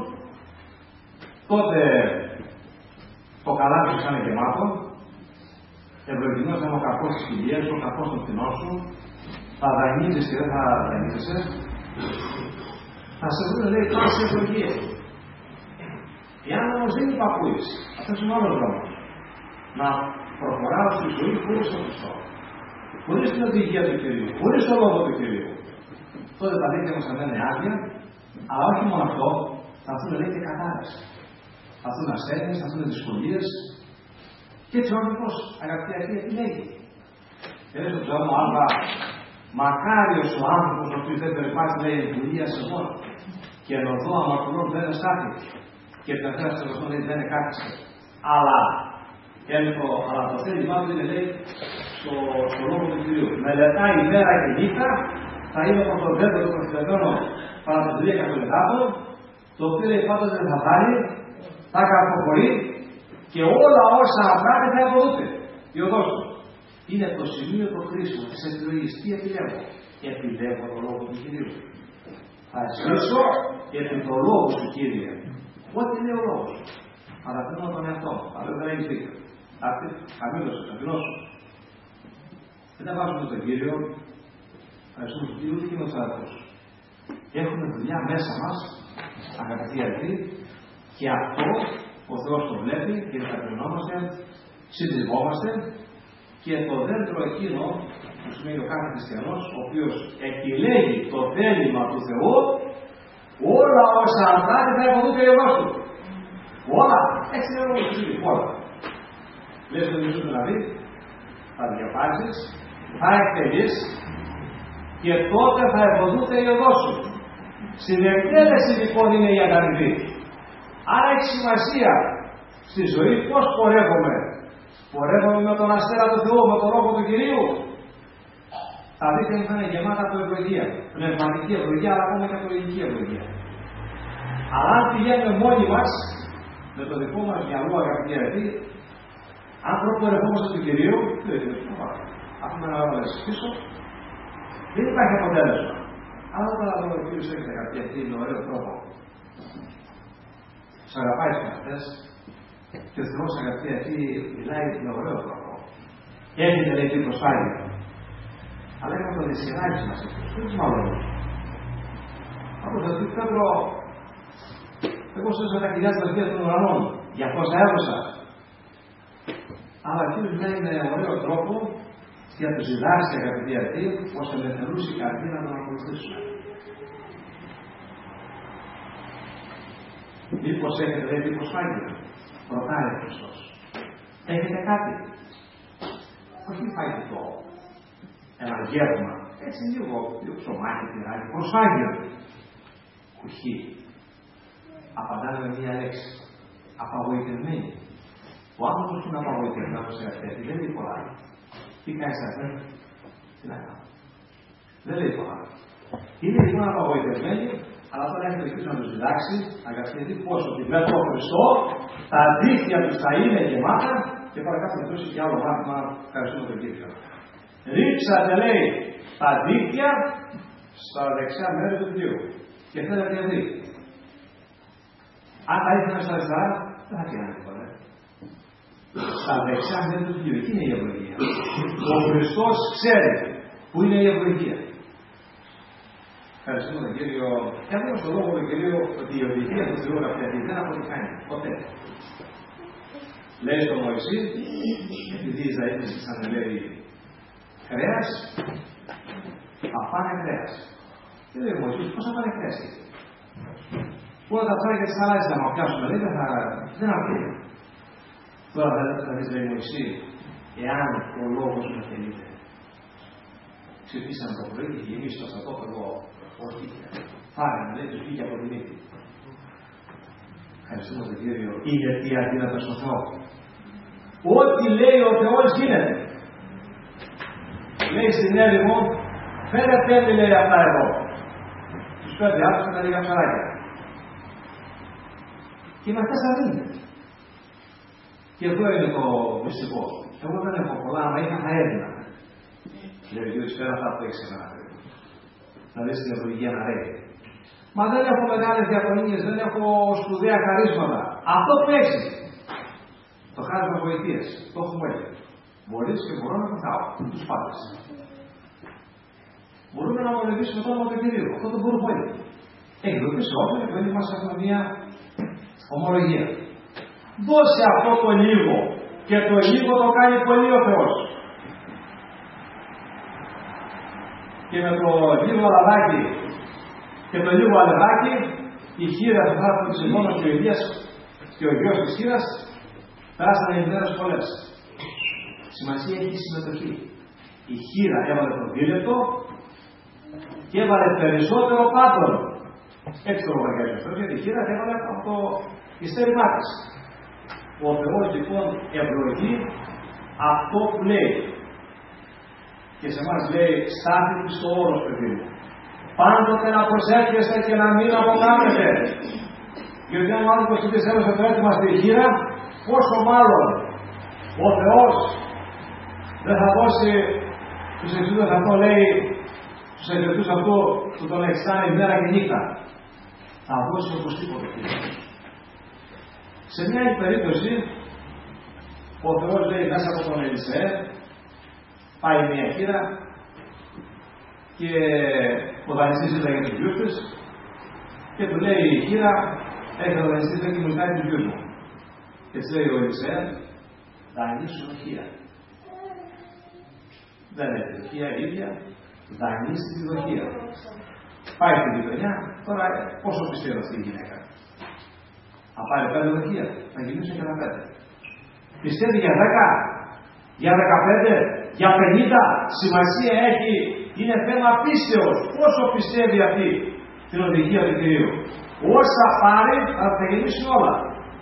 τότε το καλάθι σου θα είναι γεμάτο, ευλογημένος θα είναι ο καρπός της κοιλίας σου, ο καρπός των κτηνών σου, θα δανείζεις και δεν θα δανείζεσαι, θα σε βρουν, λέει, τώρα σε ευλογίες. Εάν όμως δεν υπακούεις, αυτός είναι ο άλλος δρόμος. Να προχωράω στη ζωή χωρίς τον Χριστό, χωρίς την οδηγία του Κυρίου, χωρίς τον λόγο του Κυρίου. Τότε τα δίκτυα μας θα μένουν άδεια, αλλά όχι μόνο αυτό, θα έρθουν, λέει, και κατάρρευση. Θα έρθουν ασθένειες, θα έρθουν δυσκολίες. Και έτσι ο άνθρωπος, αγαπητοί αρχαίοι, επιλέγει. Και λέει στον Ψαλμό Α, μακάριος ο άνθρωπος ο οποίος δεν περπάτει, λέει, εμπειρία σε μόνο. Και εν οδό αμαρτωλών δεν εστάθη. Και την αφέρα σε οδό, λέει, δεν εκάθισε. Αλλά το θέλημά του είναι, λέει, στο λόγο του Κυρίου. Μελετάει ημέρα και νύχτα, θα είναι από τον δέντρο του προστατευμένο παραδοσιακά καθολικάτων, το οποίο, λέει, πάντοτε δεν θα πάρει, θα καρποφορεί και όλα όσα απράττει θα αποδούται. Η οδός του. Είναι το σημείο του χρήσιμου της επιλογής. Τι επιλέγω? Επιλέγω το λόγο του Κυρίου. Θα ζήσω επί το λόγο του Κύριε. Ό,τι λέει ο λόγος. Παραθέτω τον εαυτό μου. Αλλά δεν έχει δίκιο. Χαμήλωσε, ταπεινώσου. Δεν τα βάζουμε στον Κύριο. Ευχαριστούμε τον Κύριο και με τους αδελφούς. Έχουμε δουλειά μέσα μας, αγαπητοί αδελφοί, και αυτό ο Θεός το βλέπει και ταπεινόμαστε, συντριβόμαστε και το δέντρο εκείνο που σημαίνει ο κάθε χριστιανός, ο οποίος επιλέγει το θέλημα του Θεού, όλα όσα απράττει θα υποδούν και η του. Όλα, έτσι είναι ο Κύριος, όλα. Λες τον Ιησού δηλαδή, θα διαβάζεις, θα εκτελείς και τότε θα υποδούνται η οδός σου. Στην εκτέλεση λοιπόν είναι η ανταμοιβή. Άρα έχει σημασία στη ζωή πώς πορεύομαι. Πορεύομαι με τον αστέρα του Θεού, με τον λόγο του Κυρίου. Τα δίκτυα μου θα είναι γεμάτα από ευλογία. Πνευματική ευλογία, αλλά ακόμα και κατολογική ευλογία. Αλλά αν πηγαίνουμε μόνοι μας, με το δικό μας μυαλό, αγαπητοί αδελφοί, αν προπορευόμαστε του Κυρίου, δεν είναι αυτό. Αφήνουμε να βάλουμε πίσω, δεν υπάρχει αποτέλεσμα. Αλλά όταν ο Κύριος έχει αγαπητοί αδελφοί, με ωραίο τρόπο, τους αγαπάει τους αυτές, και ο Θεός, αγαπητοί αδελφοί, μιλάει με ωραίο τρόπο. Έχετε, λέει, την προσφάλεια. Αλλά έχουμε το δυσχεράκι μας, δεν τους μαλώνουμε. Από το ότι Πέτρο, εγώ στέσα τα κοιλιά της βίας των ουρανών, για πόσα έδωσα. Αλλά ο Κύριος λέει με ωραίο τρόπο για τους διδάξει, αγαπητοί αδελφοί, ώστε ελευθερούσε η καρδία να τον ακολουθήσουν. Μήπως έχετε, λέει, την προσφάγεια? Ρωτάει ο Χριστός. Έχετε κάτι? Όχι φαγητό, ένα γεύμα, έτσι λίγο ψωμάκι, τυράκι, προσφάγεια. Όχι. Απαντάνε με μία λέξη. Απαγοητευμένη. Ο άνθρωπος που είναι απαγοητευμένος σε αυτή, δεν λέει πολλά. Τι κάνεις αυτή, τι να κάνω. Δεν λέει πολλά. Είναι λοιπόν απαγοητευμένη, αλλά τώρα έχει το Χριστό να τους διδάξει, αγαπητοί, πώς ότι με τον Χριστό τα δίκτυα τους θα είναι γεμάτα και παρακάτω να δώσει και άλλο μάθημα. Ευχαριστούμε τον Κύριο. Ρίξατε, λέει, τα δίκτυα στα δεξιά μέρη του Θεού. Και θέλετε να δει. Αν τα ήθελα στα αριστερά, δεν θα πήγαινε τίποτα. Στα δεξιά μέρη του Θεού. Εκεί είναι η ευλογία. Ο Χριστός ξέρει που είναι η ευλογία. Ευχαριστούμε τον Κύριο. Και αυτό στον λόγο του Κυρίου ότι η οδηγία του Θεού αυτή δεν αποτυχάνει. Ποτέ. Λέει στον Μωυσή, επειδή οι Ισραήλοι σαν λέει κρέας, θα πάνε κρέας. Και λέει ο Μωυσής, πώς θα πάνε κρέας? Όλα τα ψάρια της θάλασσας να μαπιάσουμε, λέει, δεν αρκεί. Τώρα θα δεις, λέει Μωυσή, εάν ο λόγος με θέλετε. Ξυπνήσαμε το πρωί και γεμίσει το στρατόπεδο ορκήθεια. Φάγανε, λέει, τους βγήκε από τη μύτη. Ευχαριστούμε τον Κύριο. Ή γιατί αδύνατα στον Θεό. Ό,τι λέει ο Θεός γίνεται. Λέει στην έρημο, φέρετε, λέει, αυτά εδώ. Τους 5 άτομα και τα λίγα ψαράκια. Και με αυτές θα δίνετε. Και εδώ είναι το μυστικό. Εγώ δεν έχω πολλά, αλλά είχα θα έδινα. Λέει ο Κύριος, πέρα αυτά που έχεις εμένα. Να δεις την ευλογία να ρέει. Μα δεν έχω μεγάλες διαγωνίες, δεν έχω σπουδαία χαρίσματα. Αυτό που έχεις. Το χάρημα βοηθείας. Το έχουμε έτσι. Μπορείς και μπορώ να βοηθάω τους πάντες. Μπορούμε να μονεδίσουμε το όνομα του Κυρίου. Αυτό το μπορούμε όλοι. Εκδοτήσει όπλα και όλοι μας έχουμε μια ομολογία. Δώσε αυτό το λίγο και το λίγο το κάνει πολύ ο Θεός. Και με το λίγο λαδάκι και το λίγο αλεδάκι η χείρα του θράπτου της Ιλώνας και ο Ηλίας και ο γιος της χείρας περάσανε ημέρες πολλές. Σημασία έχει η συμμετοχή. Η χείρα έβαλε το δίλεπτο και έβαλε περισσότερο πάτων. Έτσι το λογαριάζει αυτό, γιατί η χείρα έβαλε από το ιστέρημά της. Ο Θεός λοιπόν ευλογεί αυτό που λέει. Και σε εμάς λέει, στάθη του στο όρος, παιδί μου. Πάντοτε να προσεύχεστε και να μην αποκάμετε. Γιατί αν ο άνθρωπος της έδωσε το έτοιμα στη χείρα, πόσο μάλλον ο Θεός δεν θα δώσει τους εξούδες αυτό, λέει, τους εγγετούς αυτού που τον εξτάνει μέρα και νύχτα. Θα δώσει οπωσδήποτε. Σε μια άλλη περίπτωση, ο Θεός λέει μέσα από τον Ελισέ, πάει μια χείρα και ο δανειστής ήταν για τους γιους της και του λέει η χείρα, έχει ο δανειστής δεν κοιμητάει τους γιους μου. Και της λέει ο Ελισέ, δανείσου δοχεία. Δεν έχει δοχεία ίδια, δανείσει τη δοχεία. Πάει στην γειτονιά, τώρα πόσο πιστεύω αυτή η γυναίκα. Θα πάρει 5 δοχεία, θα γυρίσουν και τα 5. Πιστεύει για 10, για 15, για 50, σημασία έχει, είναι θέμα πίστεως. Πόσο πιστεύει αυτή την οδηγία του Κυρίου. Όσα πάρει θα τα γυρίσουν όλα.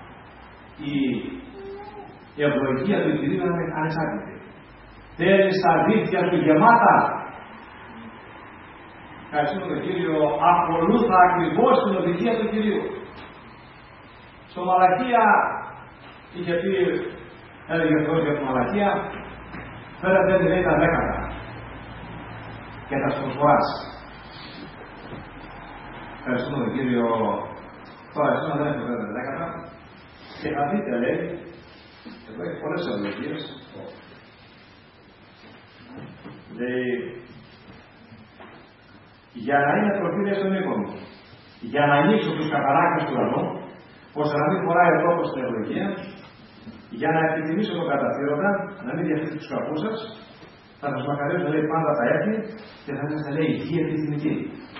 Η ευλογία του Κυρίου είναι ανεξάρτητη. Θέλει στα δίχτυα του γεμάτα. Ευχαριστούμε τον Κύριο, ακολούθα ακριβώς την οδηγία του Κυρίου. Στο Μαλακία είχε πει, έλεγε αυτός για τη Μαλακία, φέρετε λέει τα 10 και τα σπορφοράς. Ευχαριστούμε τον Κύριο, τώρα εσένα δεν έχω φέρετε 10 και θα δείτε λέει, εδώ έχει πολλές ευλογίες, λέει, για να είναι προφήτρια στον οίκο μου, για να ανοίξω τους καθαράκες του ουρανού, ώστε να μην φοράει ο τόπος στην ευλογία, για να επιτιμήσω τον καταφύρωνα, να μην διαθέτει τους καρπούς σας, θα σας μακαρίσω λέει πάντα τα έθνη και θα σας λέει υγεία και εθνική.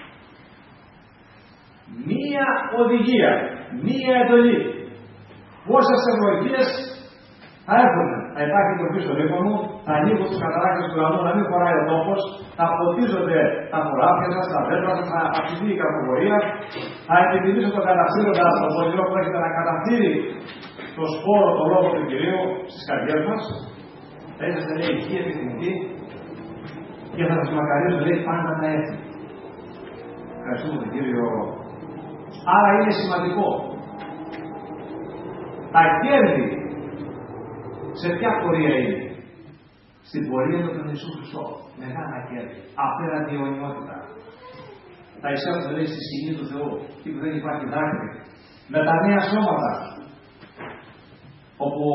Μία οδηγία, μία εντολή. Πόσες ευλογίες θα έρθουν. Θα υπάρχει τροφή στον οίκο μου, θα ανοίγω τους καταράκες του ουρανού, να μην φοράει ο τόπος, θα ποτίζονται τα χωράφια σας, τα δέντρα σας, θα αυξηθεί η καρποφορία, θα επιτιμήσω τον καταφύρωνα, τον πολυό που έχετε να καταφύρει το σπόρο, το λόγο του Κυρίου στις καρδιές μας. Θα είσαστε λέει υγεία επιθυμητή και θα σας μακαρίσω λέει πάντα τα έθνη. Ευχαριστούμε τον Κύριο. Άρα είναι σημαντικό. Τα κέρδη σε ποια πορεία είναι. Στην πορεία με τον Ιησού Χριστό. Μεγάλα κέρδη. Απέραντη αιωνιότητα. Τα εισέλθουν λέει στη σκηνή του Θεού. Εκεί που δεν υπάρχει δάκρυ. Με τα νέα σώματα. Όπου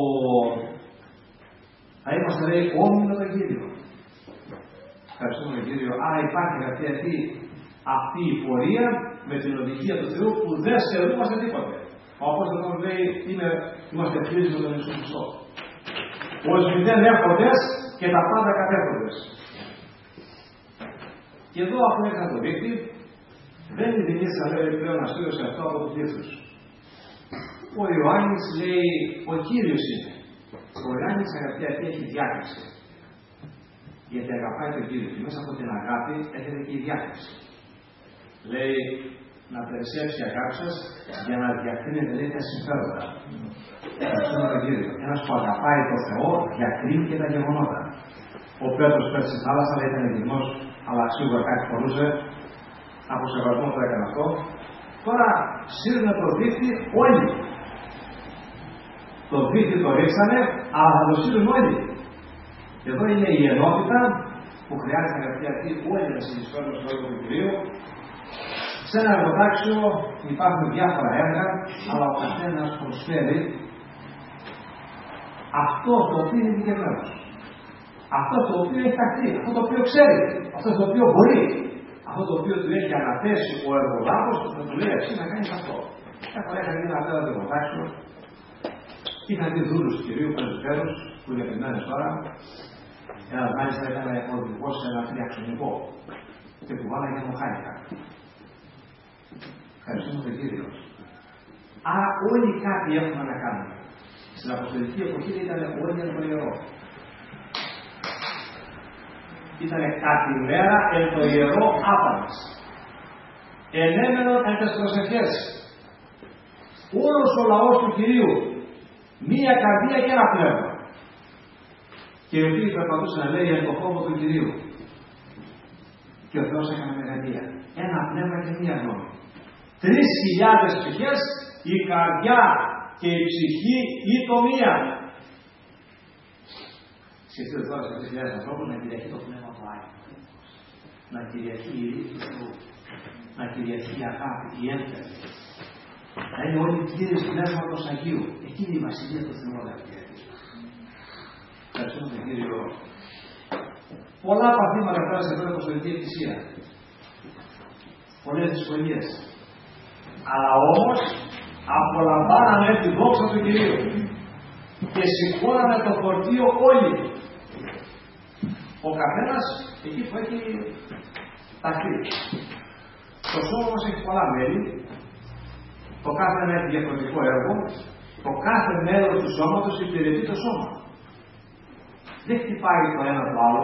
θα είμαστε λέει όμοι με τον Κύριο. Ευχαριστούμε τον Κύριο. Άρα υπάρχει αυτή η πορεία με την οδηγία του Θεού που δεν στερούμαστε τίποτε. Ο Απόστολος λέει είμαστε πλήρεις με τον Ιησού Χριστό. Ως μηδέν έρχοντες και τα πάντα κατέρχοντες. Και εδώ αφού έκανα το δίκτυ, δεν είναι δυνήσια λέει πλέον αστήρωση αυτό από τους δίθους. Ο Ιωάννης λέει, ο Κύριος είναι. Ο Ιωάννης αγαπητοί αυτή έχει διάκριση. Γιατί αγαπάει τον Κύριο και μέσα από την αγάπη έρχεται και η διάκριση. Λέει να περισσέψει η αγάπη σας για να διακρίνετε λέει τα συμφέροντα. Ευχαριστούμε τον Κύριο. Ένας που αγαπάει τον Θεό διακρίνει και τα γεγονότα. Ο Πέτρος πέρασε στη θάλασσα, αλλά ήταν γυμνός, αλλά σίγουρα κάτι φορούσε. Από σεβασμό το έκανε αυτό. Τώρα σύρνε το δίκτυ όλοι. Το δίχτυ το ρίξανε, αλλά θα το στείλουν όλοι. Εδώ είναι η ενότητα που χρειάζεται αγαπητοί όλοι να συνεισφέρουν στο έργο του Κυρίου. Σε ένα εργοτάξιο υπάρχουν διάφορα έργα, αλλά ο καθένας προσφέρει αυτό το οποίο είναι δικαιωμένο. Αυτό το οποίο έχει ταχθεί, αυτό το οποίο ξέρει, αυτό το οποίο μπορεί, αυτό το οποίο του έχει αναθέσει ο εργολάβος, θα του λέει εσύ να κάνεις αυτό. Μια φορά είχα γίνει ένα το εργοτάξιο, είχαν δει δούλους του Κυρίου πρεσβυτέρους, που είναι επιμένες τώρα. Ένας μάλιστα ήταν οδηγός σε ένα τριαξονικό και του βάλαγε μοχάνικα. Ευχαριστούμε τον Κύριο. Άρα όλοι κάτι έχουμε να κάνουμε. Στην Αποστολική εποχή ήταν όλοι για το ιερό. Ήταν κάθε μέρα εν το ιερό άπαντας. Ενέμενον εν τες προσευχές. Όλος ο λαός του Κυρίου, μία καρδία και ένα πνεύμα. Και οι οποίοι περπατούσαν να λέει εν το χώρο του Κυρίου. Και ο Θεός έκανε μεγαλεία. Ένα πνεύμα και μία γνώμη. 3.000 ψυχές, η καρδιά και η ψυχή ή το μία. Σκεφτείτε τώρα σε 3.000 ανθρώπους να κυριαρχεί το πνεύμα του Άγιου. Να κυριαρχεί η ειρήνη του Θεού. Να κυριαρχεί η αγάπη, η ένταση. Να είναι όλοι κύριες πνεύματος Αγίου. Εκείνη η βασιλεία του Θεού αγαπητοί. Ευχαριστούμε τον Κύριο. Πολλά παθήματα πέρασε τώρα από την Εκκλησία. Πολλές δυσκολίες. Αλλά όμως απολαμβάναμε τη δόξα του Κυρίου. Και σηκώναμε το φορτίο όλοι. Ο καθένας εκεί που έχει ταχθεί. Το σώμα μας έχει πολλά μέλη. Το κάθε ένα έχει διαφορετικό έργο. Το κάθε μέλος του σώματος υπηρετεί το σώμα. Δεν χτυπάει το ένα το άλλο.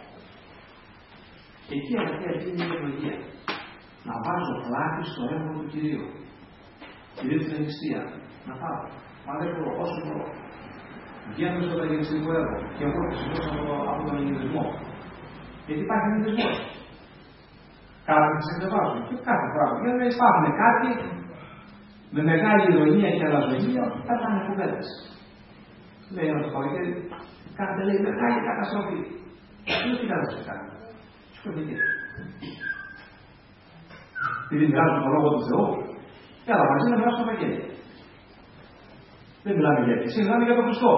Εκεί αυτή είναι η ευλογία. Να βάζω πλάτη στο έργο του Κυρίου. Κυρίου στην νηστεία. Να πάω. Μα δεν μπορώ, όσο μπορώ. Βγαίνω στο ευαγγελιστικό έργο. Και εγώ χρησιμοποιώ από τον ελληνισμό. Γιατί υπάρχει ελληνισμό. Κάποιοι θα σε εκδεβάζουν. Και κάθε πράγμα. Γιατί υπάρχουν κάποιοι με μεγάλη ηρωνία και αλαζονία θα πάνε κουβέντες. Λέει ένα το καλοκαίρι, κάνετε λέει μεγάλη καταστροφή. Τι να σε κάνει. Σκοτεινή. Επειδή μιλάμε τον λόγο του Θεού, και άλλα μαζί να μιλάμε στο Ευαγγέλιο. Δεν μιλάμε για εκκλησία, μιλάμε για τον Χριστό.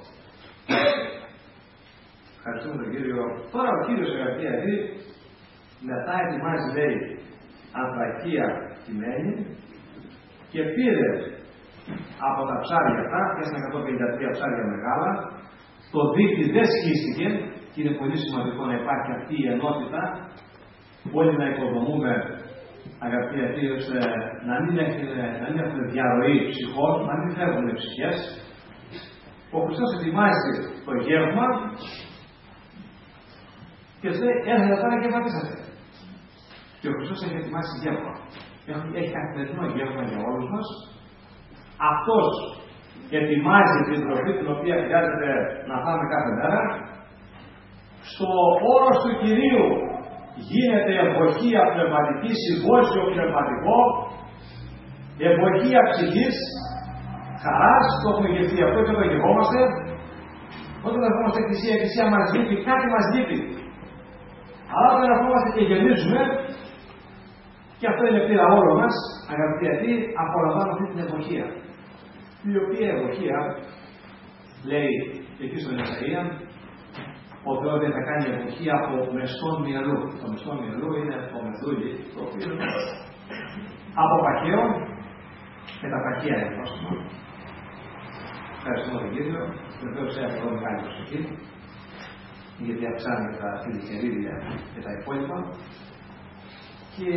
Ευχαριστούμε τον Κύριο. Τώρα ο Κύριος αγαπητοί, μετά ετοιμάζει λέει ανθρακία κειμένη και πήρε από τα ψάρια αυτά, και στα 153 ψάρια μεγάλα, το δίκτυ δεν σχίστηκε, και είναι πολύ σημαντικό να υπάρχει αυτή η ενότητα, όλοι να οικοδομούμε αγαπητοί αυτοί, ώστε να μην έχουν διαρροή ψυχών, να μην φεύγουν ψυχές. Ο Χριστός ετοιμάζει το γεύμα και λέει έρχεται τώρα και πατήσατε. Και ο Χριστός έχει ετοιμάσει γεύμα. Έχει καθημερινό γεύμα για όλους μας. Αυτός ετοιμάζει την τροφή την οποία χρειάζεται να φάμε κάθε μέρα. Στο όρος του Κυρίου γίνεται εποχία πνευματική, συμπόσιο πνευματικό, εποχία ψυχής, χαράς, το έχουμε γευτεί αυτό και το γευόμαστε. Όταν ερχόμαστε εκκλησία, η εκκλησία μας λείπει, κάτι μας λείπει. Αλλά όταν ερχόμαστε και γεμίζουμε, και αυτό είναι πείρα όλων μας, αγαπητοί αυτοί, απολαμβάνουμε αυτή την εποχία. Η οποία εποχία, λέει εκεί στον Ισαΐα, ο Θεός δεν θα κάνει εποχή από μεστόν μυαλού. Το μεστόν μυαλού είναι το μεθούδι, το οποίο είναι από παχαίο, με τα παχαία επόστημα. Ευχαριστούμε τον Κύριο. Βεβαίως έχει εδώ μεγάλη προσοχή, γιατί αυξάνει τα φιλικερίδια και τα υπόλοιπα. Και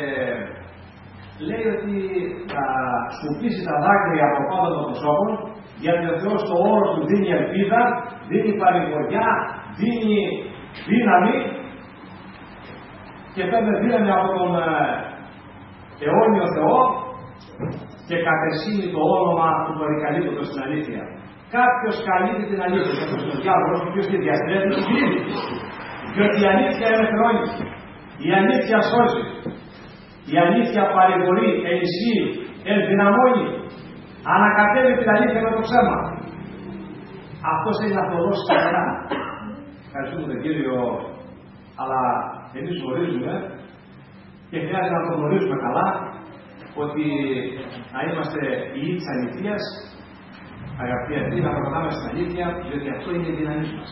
λέει ότι θα σκουπίσει τα δάκρυα από πάνω των προσώπων, γιατί ο Θεός στο όρος του δίνει ελπίδα, δίνει παρηγοριά, δίνει δύναμη και παίρνει δύναμη από τον αιώνιο Θεό και κατεσύνει το όνομα του περικαλύπτωτο στην αλήθεια. Κάποιος καλύπτει την αλήθεια, και αυτός είναι ο διάβολος, ο οποίος τη διαστρέφει την κρίνη. Διότι η αλήθεια είναι χρόνηση. Η αλήθεια σώζει. Η αλήθεια παρηγορεί, ενισχύει, ενδυναμώνει. Ανακατεύει την αλήθεια με το ψέμα. Αυτός είναι να προδώσει τα καλά. Ευχαριστούμε τον Κύριο, αλλά εμείς γνωρίζουμε και χρειάζεται να το γνωρίζουμε καλά ότι να είμαστε ιοί της αληθείας, αγαπητοί αυτοί, να προχωράμε στην αλήθεια, διότι αυτό είναι η δύναμή μας.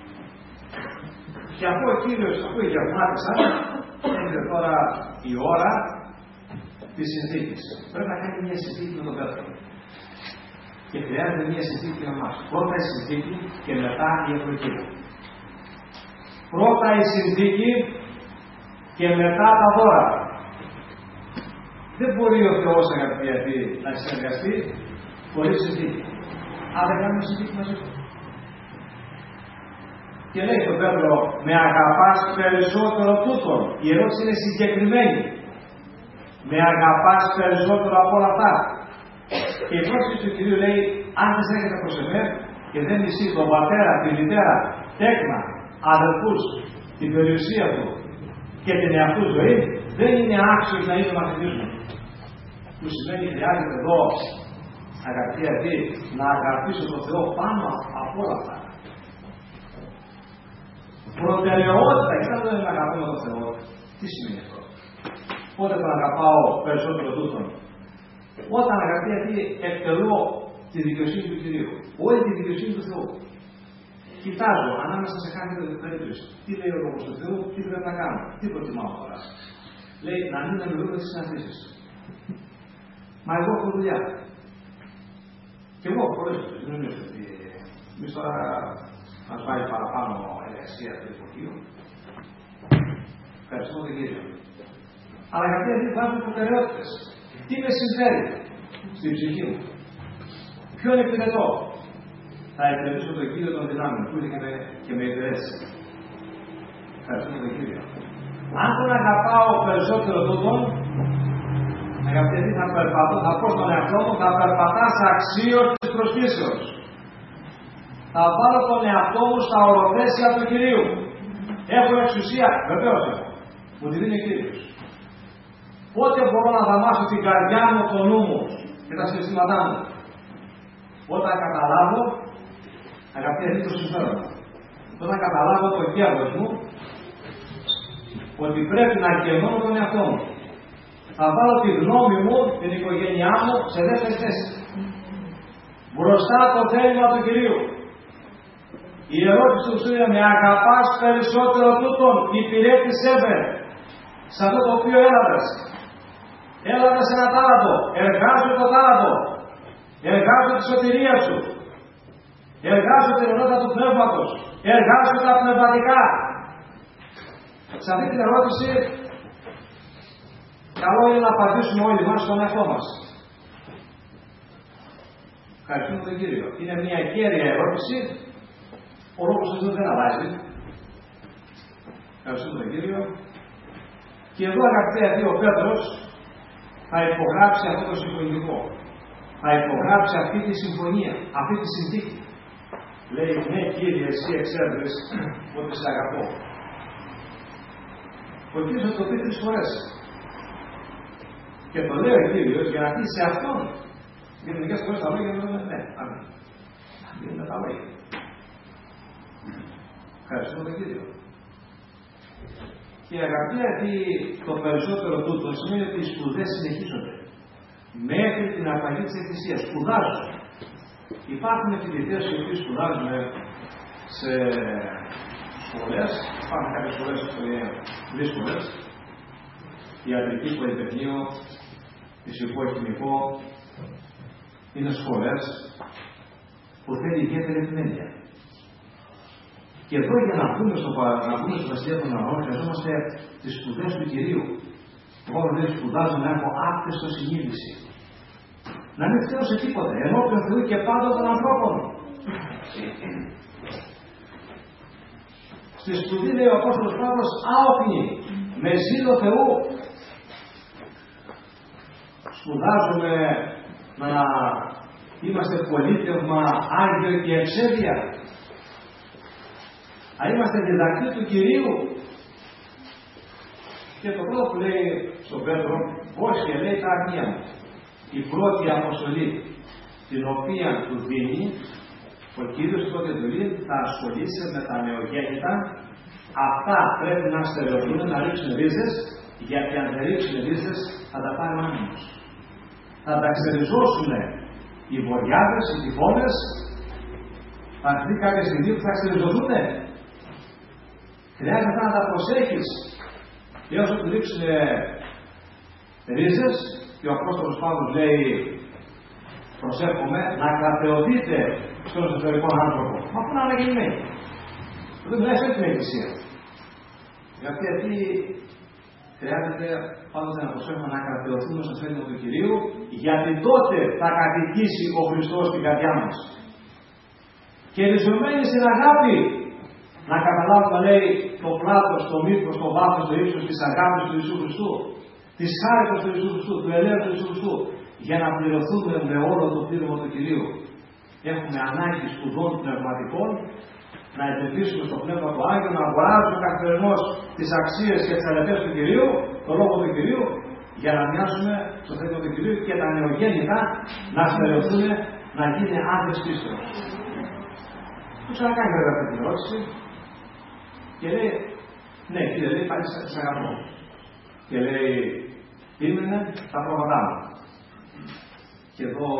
Και αφού ο Κύριος, αφού οι γευμάτισαν, έρχεται τώρα η ώρα της συνθήκης. Πρέπει να κάνει μια συνθήκη με τον Πέτρο. Και χρειάζεται μια συνθήκη με εμάς. Πρώτα η συνθήκη και μετά η ευλογία. Πρώτα η συνθήκη και μετά τα δώρα. Δεν μπορεί ο Θεός, αγαπητοί, να συνεργαστεί χωρίς συνθήκη. Αν δεν κάνουμε συνθήκη μαζί του. Και λέει τον Πέτρο, με αγαπάς περισσότερο τούτον. Η ερώτηση είναι συγκεκριμένη. Με αγαπάς περισσότερο από όλα αυτά. Και η πρόσκληση του Κυρίου λέει, αν δεν έχετε προς εμέ και δεν μισεί τον πατέρα, τη μητέρα, τέκνα, αδελφούς, την περιουσία του και την εαυτού ζωή, δεν είναι άξιος να είναι μαθητής μου. Που σημαίνει χρειάζεται εδώ, αγαπητοί αυτοί, να αγαπήσω τον Θεό πάνω από όλα αυτά. Προτεραιότητα, κοιτάξτε να αγαπούμε τον Θεό. Τι σημαίνει αυτό? Πότε τον αγαπάω περισσότερο τούτον? Όταν, αγαπητοί αυτοί, εκτελώ τη δικαιοσύνη του Κυρίου. Όχι τη δικαιοσύνη του Θεού. Κοιτάζω ανάμεσα σε κάθε περίπτωση. Τι λέει ο λόγος του Θεού, τι πρέπει να κάνω, τι προτιμάω τώρα. Λέει να μην αμοιβούμε τις συναντήσεις. Μα εγώ έχω δουλειά. Και εγώ πολλές φορές δεν νομίζω ότι εμείς τώρα μας πάει παραπάνω εργασία του υπουργείου. Ευχαριστώ τον Κύριο. Αλλά γιατί υπάρχουν προτεραιότητες. Τι με συμφέρει στην ψυχή μου? Ποιο είναι επιθετό? Θα εκτελέσω τον Κύριο των δυνάμεων που είναι και με υπηρέσει. Ευχαριστούμε τον Κύριο. Αν τον αγαπάω περισσότερο τούτον, αγαπητοί, θα περπατώ, θα πω στον εαυτό μου, θα περπατάς αξίως της προσφύσεως. Θα βάλω τον εαυτό μου στα οροφέσια του Κυρίου. Έχω εξουσία, βεβαίως έχω. Μου τη δίνει ο Κύριος. Πότε μπορώ να δαμάσω την καρδιά μου, το νου μου και τα συναισθήματά μου? Όταν καταλάβω, αγαπητοί, το συμφέρον μου. Όταν καταλάβω το κέρδος μου, ότι πρέπει να κερδώνω τον εαυτό μου. Θα βάλω τη γνώμη μου, την οικογένειά μου, σε δεύτερη θέση. Μπροστά το θέλημα του Κυρίου. Η ερώτηση του είναι, με αγαπάς περισσότερο τούτον, υπηρέτησέ με σε αυτό το οποίο έλαβες. Έλαβες ένα τάλαντο, εργάζομαι το τάλαντο, εργάζομαι τη σωτηρία σου, εργάζομαι την ενότητα του πνεύματος, εργάζομαι τα πνευματικά. Σε αυτή την ερώτηση, καλό είναι να απαντήσουμε όλοι μας στον εαυτό μας. Ευχαριστούμε τον Κύριο. Είναι μια κέρια ερώτηση. Ο λόγος του δεν αλλάζει. Ευχαριστούμε τον Κύριο. Και εδώ, αγαπητοί αυτοί, ο Πέτρος θα υπογράψει αυτό το συμφωνητικό. Θα υπογράψει αυτή τη συμφωνία, αυτή τη συνθήκη. Λέει, ναι Κύριε, εσύ εξέρβεις ότι σε αγαπώ. Ο Κύριος θα το πει 3 φορές. Και το λέει ο Κύριος για να πει σε αυτόν. Γιατί μερικές φορές τα λόγια δεν ναι, αμήν. Αμήν με τα λόγια. Ευχαριστούμε τον Κύριο. Και αγαπητοί αυτοί, το περισσότερο τούτο σημαίνει ότι οι σπουδές συνεχίζονται. Μέχρι την απαγή της Εκκλησίας. Σπουδάζουν. Υπάρχουν φοιτητές οι οποίοι σπουδάζουν σε σχολές. Υπάρχουν κάποιες σχολές που είναι δύσκολες. Ιατρική, πολυτεχνείο, φυσικό, χημικό. Είναι σχολές που θέλει ιδιαίτερη επιμέλεια. Και εδώ για να μπούμε στο Βασιλεία των Ουρανών χρειαζόμαστε τις σπουδές του Κυρίου. Εγώ δεν σπουδάζω να έχω άκτιστο συνείδηση. Να μην φταίω σε τίποτα, ενώπιον Θεού και πάντα των ανθρώπων. Στη σπουδή λέει ο Απόστολος Παύλος, άοπνοι, με ζήλο Θεού. Σπουδάζουμε να είμαστε πολίτευμα, άγιο και ευσέβεια. Αν είμαστε διδακτοί του Κυρίου. Και το πρώτο που λέει στον Πέτρο, όχι λέει τα αρνία μου. Η πρώτη αποστολή την οποία του δίνει ο Κύριος τότε του λέει θα ασχολείσαι με τα νεογέννητα, αυτά πρέπει να στερεωθούν, να ρίξουν ρίζες, γιατί αν δεν ρίξουν ρίζες θα τα πάρει ο άνεμος. Θα τα ξεριζώσουν οι βοριάδες, οι τυφώνες, θα έρθει κάποια στιγμή που θα ξεριζωθούν. Χρειάζεται να τα προσέχεις έως ότι ρίξουν ρίζες και ο Απόστολος Παύλος λέει προσεύχομαι να κρατεωθείτε στον εσωτερικό άνθρωπο. Μα πού είναι αναγεννημένοι. Δεν μιλάει σε την Εκκλησία. Γιατί χρειάζεται πάντοτε να προσέχουμε να κρατεωθούμε στο θέλημα του Κυρίου, γιατί τότε θα κατοικήσει ο Χριστός στην καρδιά μας. Και ριζωμένοι στην αγάπη, να καταλάβουμε, λέει, το πλάτος, το μήκος, το βάθος, το ύψος της αγάπης του Ιησού Χριστού, της χάριτος του Ιησού Χριστού, του ελέγχου του Ιησού Χριστού, για να πληρωθούμε με όλο το πλήρωμα του Κυρίου. Έχουμε ανάγκη σπουδών πνευματικών, να εντοπίσουμε στο Πνεύμα του Άγιο, να αγοράζουμε καθημερινώς τις αξίες και τις αρετές του Κυρίου, το λόγο του Κυρίου, για να μοιάσουμε στο θέλημα του Κυρίου και τα νεογέννητα να στερεωθούν, να γίνει άντρες πίστεως. Του ξανακάνει βέβαια αυτή την ερώτηση και λέει, ναι κύριε, λέει πάλι σ' αγαπώ. Και λέει, πίμενε τα πρόβατά μου. Και εδώ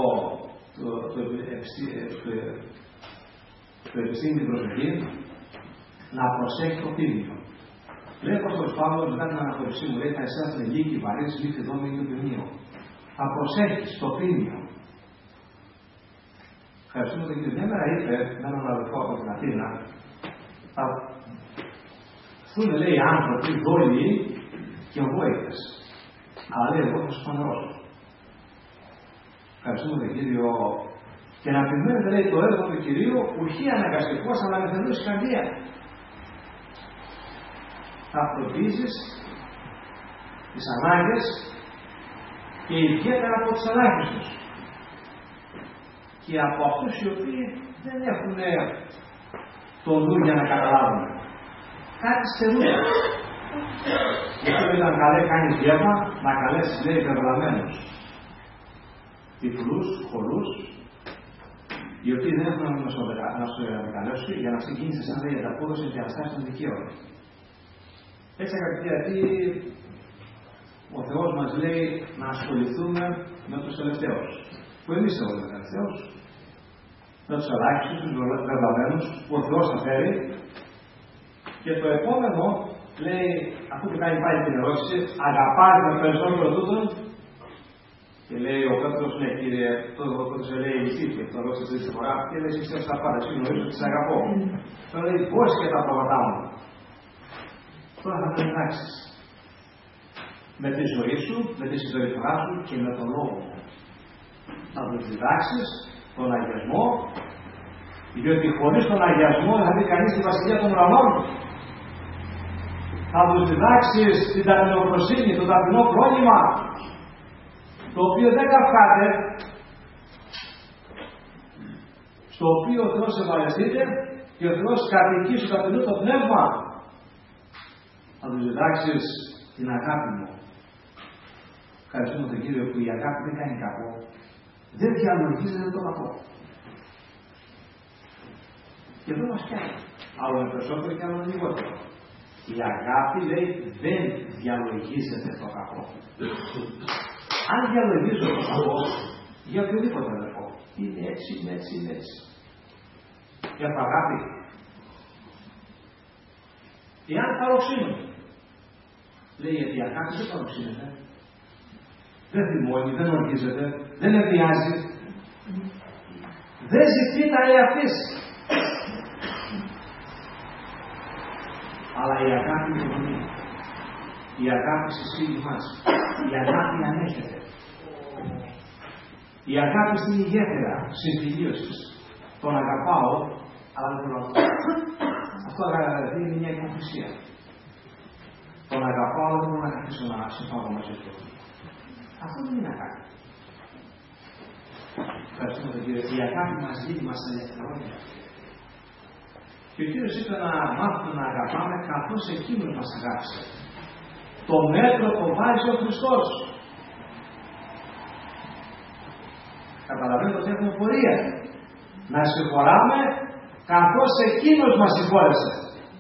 το επιστήμη την προσοχή να προσέχει το πίμνιο. Λέει ο Απόστολος Παύλος μετά την αναχώρησή μου, λέει θα εισέλθουν λίγοι βαρύς, λίγοι δόμοι του ποιμνίου. Θα προσέχεις το πίμνιο. Ευχαριστούμε τον Κύριο. Μια μέρα είπε με έναν αδελφό από την Αθήνα, θα έρθουν λέει άνθρωποι, δόλοι και οβόητες. Αλλά λέει εγώ θα σου φανερώσω. Ευχαριστούμε τον Κύριο. Και να περιμένετε λέει το έργο του Κυρίου ουχή αναγκαστικός αλλά με θελούς καρδία. Θα φροντίζεις τις ανάγκες και ιδιαίτερα από τους ελάχιστους. Και από αυτούς οι οποίοι δεν έχουν το νου για να καταλάβουν. Κάτι στερούν. Και αυτό ήταν καλέ κάνεις γεύμα να καλέσεις λέει πεπραγμένους. Τυφλούς, χολούς, οι οποίοι δεν έχουν να σου επικαλέσουν για να ξεκίνησες σαν λέει ανταπόδοση και αναστάσεις των δικαίων. Έτσι γιατί ο Θεός μας λέει να ασχοληθούμε με τους τελευταίους. Που εμείς είμαστε τους τελευταίους, με τους ελάχιστους, τους βεβαιωμένους, που ο Θεός θα φέρει. Και το επόμενο λέει, αφού του κάνει πάλι την ερώτηση, αγαπάει με περισσότερο τούτον. Και λέει ο Πέτρος, ναι κύριε, τότε ο Πέτρος λέει ηλικία, το ρώτησε τρίτη φορά, και λέει εσύ ξέρεις τα πάντα, εσύ γνωρίζω ότι σε αγαπώ. Τώρα λέει, πώς και τα πρόβατά μου. Τώρα θα τα διδάξεις. Με τη ζωή σου, με τη συμπεριφορά σου και με τον λόγο. Θα τους διδάξεις τον αγιασμό, διότι χωρίς τον αγιασμό δεν θα δει κανείς τη βασιλεία των ουρανών. Θα τους διδάξεις την ταπεινοφροσύνη, το ταπεινό φρόνημα, το οποίο δεν καυκάται, στο οποίο ο Θεός ευαρεστείται και ο Θεός κατοικεί στο ταπεινό το πνεύμα. Θα τους διδάξεις την αγάπη μου. Ευχαριστούμε τον Κύριο που η αγάπη δεν κάνει κακό. Δεν διαλογίζεται το κακό. Και εδώ μας πιάνει. Άλλο είναι περισσότερο και άλλο είναι λιγότερο. Η αγάπη λέει δεν διαλογίζεται το κακό. Αν διαλογίζω το κακό για οποιοδήποτε αδερφό, είναι έτσι, είναι έτσι, είναι έτσι. Για το αγάπη. Εάν παροξύνομαι, λέει γιατί η αγάπη δεν παροξύνεται. Δεν θυμώνει, δεν οργίζεται, δεν ευδιάζει. Δεν ζητεί τα εαυτής. Αλλά η αγάπη είναι η αγάπη συσφίγγει μας. Η αγάπη ανέχεται. Η αγάπη στην ηγέτερα συμφιλίωσης. Τον αγαπάω, αλλά δεν τον αγαπάω. Αυτό αγαπητοί είναι μια υποκρισία. Τον αγαπάω, δεν μπορώ να καθίσω να συμφωνώ μαζί του. Αυτό δεν είναι αγάπη. Ευχαριστούμε τον Κύριο. Η αγάπη μας δίνει, μας ελευθερώνει. Και ο Κύριος είπε να μάθουμε να αγαπάμε καθώς εκείνος μας αγάπησε. Το μέτρο το βάζει ο Χριστός. καταλαβαίνετε ότι έχουμε πορεία. Να συγχωράμε καθώς εκείνος μας συγχώρεσε.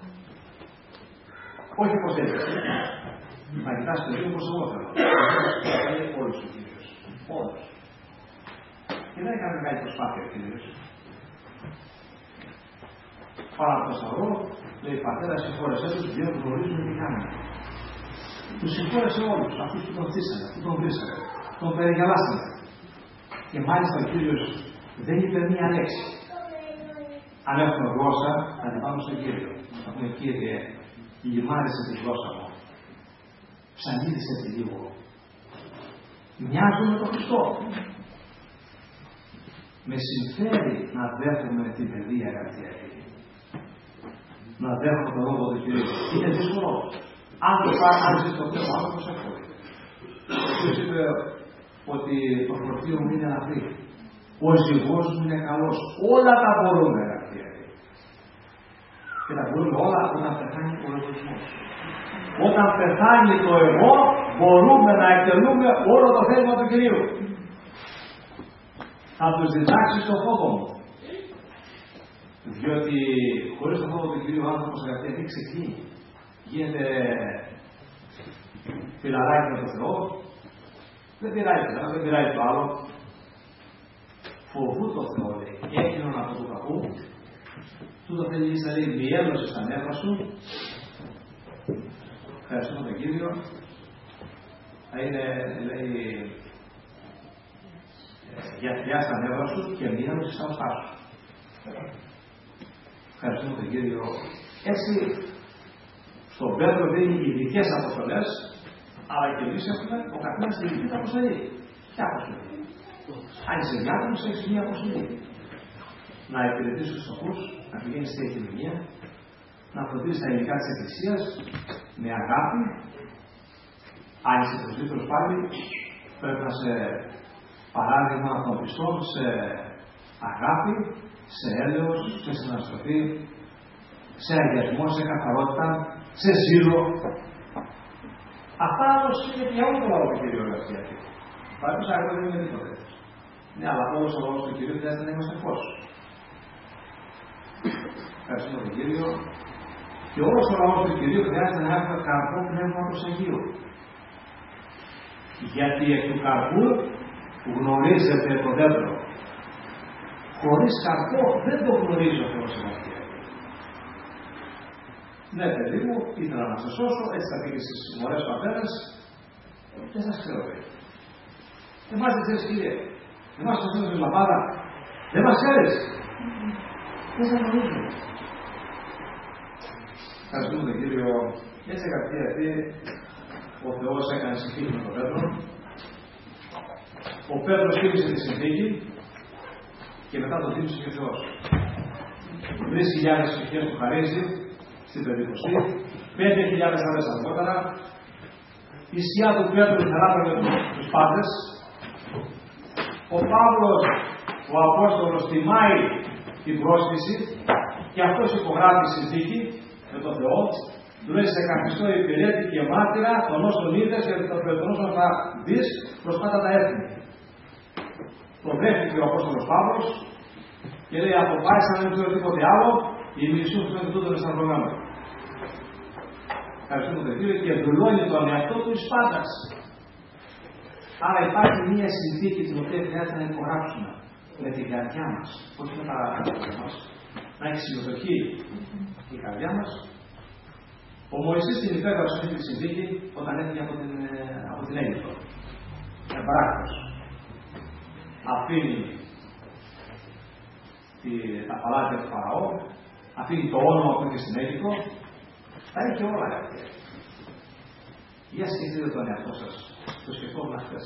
Όχι όπως έτσι. Να κοιτάς το ίδιο όπως εγώ θέλω. Όλους τους Κύριους. Όλους. Και δεν έκανε μεγάλη προσπάθεια ο Κύριος. Πάρα από το Σταυρό, λέει Πατέρα, συγχώρεσέ τους, διότι γνωρίζουν τι κάνουν. Τους συγχώρεσε όλους, αυτούς που τον θύσανε, που τον βρήσανε, τον περιγελάσανε. Και μάλιστα ο Κύριος δεν είπε μία λέξη. Αν έχουμε γλώσσα, θα την πάμε στον Κύριο. Θα πούμε, Κύριε, λιμάρισε τη γλώσσα μου. Ψαλίδησε τη λίγο. Μοιάζουν με τον Χριστό. Με συμφέρει να δέχομαι την παιδεία, αγαπητοί αδελφοί. Να δέχομαι τον λόγο του Κυρίου. Είναι δύσκολο. Αν το πάρει, αν ζει το θέμα, ο άνθρωπος εύκολο. Ο Κύριος είπε ότι το φορτίο μου είναι ελαφρύ. Ο ζυγός μου είναι καλός. Όλα τα μπορούμε, αγαπητοί αδελφοί. Και τα μπορούμε όλα όταν πεθάνει ο εγωισμός. Όταν πεθάνει το εγώ, μπορούμε να εκτελούμε όλο το θέλημα του Κυρίου. Θα τους διδάξει το φόβο μου. Διότι χωρίς το φόβο του Κυρίου ο άνθρωπος αγαπητοί δεν ξεκινεί. Γίνεται φιλαράκι με τον Θεό. Δεν πειράζει το ένα, δεν πειράζει το άλλο. Φοβού το Θεό, λέει. Έγινον από το κακού. Τούτο θέλει να λέει διέλωσε στα νεύρα σου. Ευχαριστούμε τον Κύριο. Θα είναι, λέει, γιατριά στα νεύρα σου και μείωση στα οστά σου. Ευχαριστούμε τον Κύριο. Έτσι, στον Πέτρο δίνει ειδικές αποστολές, αλλά και εμείς έχουμε ο καθένας τη δική του αποστολή. Ποια αποστολή? Αν είσαι διάκονος, έχεις μία αποστολή. Να υπηρετήσεις τους φτωχούς, να πηγαίνεις στην κοινωνία, να φροντίσεις τα υλικά της Εκκλησίας με αγάπη. Αν είσαι προσδίδωρος πάλι, πρέπει να είσαι παράδειγμα των πιστών σε αγάπη, σε έλεος, σε συναστροφή, σε αγιασμό, σε καθαρότητα, σε ζήλο. Αυτά όμως είναι για όλο το λαό του Κυρίου Εργασία. Παραδείγματος αγώνα δεν είναι τίποτε. Ναι, αλλά όλος ο λαός του Κυρίου χρειάζεται να είμαστε φως. Ευχαριστούμε τον Κύριο. Και όλος ο λαός του Κυρίου χρειάζεται να έχουμε καρπό πνεύματος Αγίου. Γιατί εκ του καρπού γνωρίζετε το δέντρο. Χωρίς καρπό δεν το γνωρίζει ο Θεός Εργασία. Ναι, παιδί μου, ήθελα να σας σώσω, έτσι θα πήγε στις μωρές πατέρες. Δεν σας ξέρω, παιδί. Εμάς δεν ξέρεις, Κύριε. Εμάς το θέλουμε με λαπάδα. Δεν μας ξέρεις. Δεν σας γνωρίζουμε. Ευχαριστούμε τον Κύριο. Έτσι, αγαπητοί αυτοί, ο Θεός έκανε συνθήκη με τον Πέτρο. Ο Πέτρος φίλησε τη συνθήκη και μετά το τίμησε και ο Θεός. 3.000 ψυχές του χαρίζει στην Πεντηκοστή, 5.000 ώρες αργότερα. Η σκιά του Πέτρου θεράπευε τους πάντες. Ο Παύλος, ο Απόστολος, τιμάει την πρόσκληση και αυτός υπογράφει συνθήκη με τον Θεό. Του λέει σε καθιστώ υπηρέτη και μάρτυρα των όσων είδες και των όσων θα δεις προς πάντα τα έθνη. Τον δέχτηκε ο Απόστολος Παύλος και λέει από πάει σαν να μην ξέρω τίποτε άλλο, η μισού του είναι τούτο αισθανθωμένο. Ευχαριστούμε τον Κύριο και δουλώνει τον εαυτό του εις πάντας. Άρα υπάρχει μία συνθήκη την οποία χρειάζεται να υπογράψουμε με την καρδιά μας, όχι με τα καρδιά μας. Να έχει συμμετοχή η καρδιά μας. Ο Μωυσής την υπέγραψε αυτή τη συνθήκη όταν έφυγε από την Αίγυπτο. Εμπράκτος. Αφήνει τα παλάτια του Φαραώ, αφήνει το όνομα που είχε στην Αίγυπτο, τα έχει όλα αγαπητοί. Για σκεφτείτε τον εαυτό σας, το σκεφτόμουν χθες.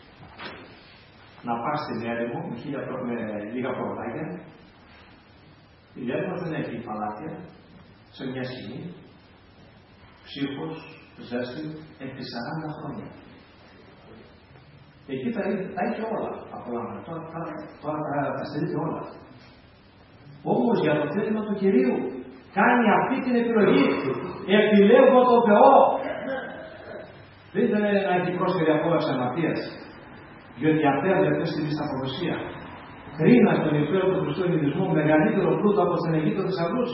Να πας στην έρημο με λίγα προβατάκια. Η έρημο δεν έχει παλάτια, σε μια σκηνή, ψύχος, ζέστη, επί 40 χρόνια. Εκεί τα είχε όλα απολάμβανα. Τώρα τα στερείται όλα. Όμως για το θέλημα του Κυρίου κάνει αυτή την επιλογή. Επιλέγω τον Θεό. Δεν ήθελε να έχει πρόσφερει απόλαυση αμαρτίας. Διότι απέδευε στην στα προδοσία. κρίνα στον υπέρ του Χριστού ελληνισμού μεγαλύτερο πλούτο από την Αιγύπτο θησαυρούς.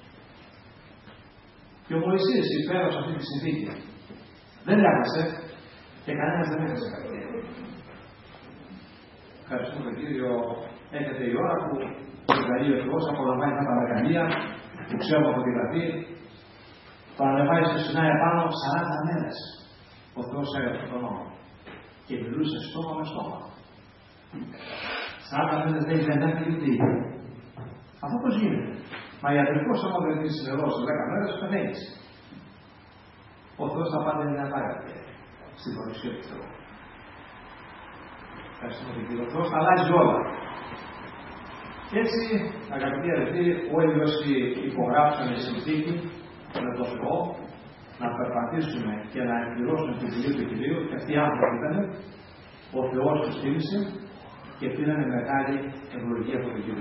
Και ο Μωυσής υπέρασε αυτή τη συνθήκη. Δεν έχασε και κανένας δεν έχασε κάτι. Ευχαριστούμε τον Κύριο. Έρχεται η ώρα που ο Ισραήλ Θεός απολαμβάνει αυτά τα μεγαλεία που ξέρουμε από τη Γραφή. Το ανεβάζει στο Σινάι επάνω 40 μέρες. Ο Θεός έγραψε τον νόμο και μιλούσε στόμα με στόμα. 40 μέρες δεν έφυγε ούτε είπε. Αυτό πώς γίνεται? Μα ιατρικός άμα δεν είσαι εδώ σε 10 μέρες πεθαίνεις. Ο Θεός τα πάντα είναι απαραίτητα στην παρουσία του Θεού. Ευχαριστούμε τον Κύριο. Ο Θεός τα αλλάζει όλα. Και έτσι, αγαπητοί αδελφοί, όλοι όσοι υπογράψαν τη συνθήκη με τον Θεό, να περπατήσουμε και να εκπληρώσουμε την βουλή του Κυρίου, και αυτοί οι άνθρωποι ήταν, ο Θεός τους τίμησε και πήρανε μεγάλη ευλογία από τον Κύριο.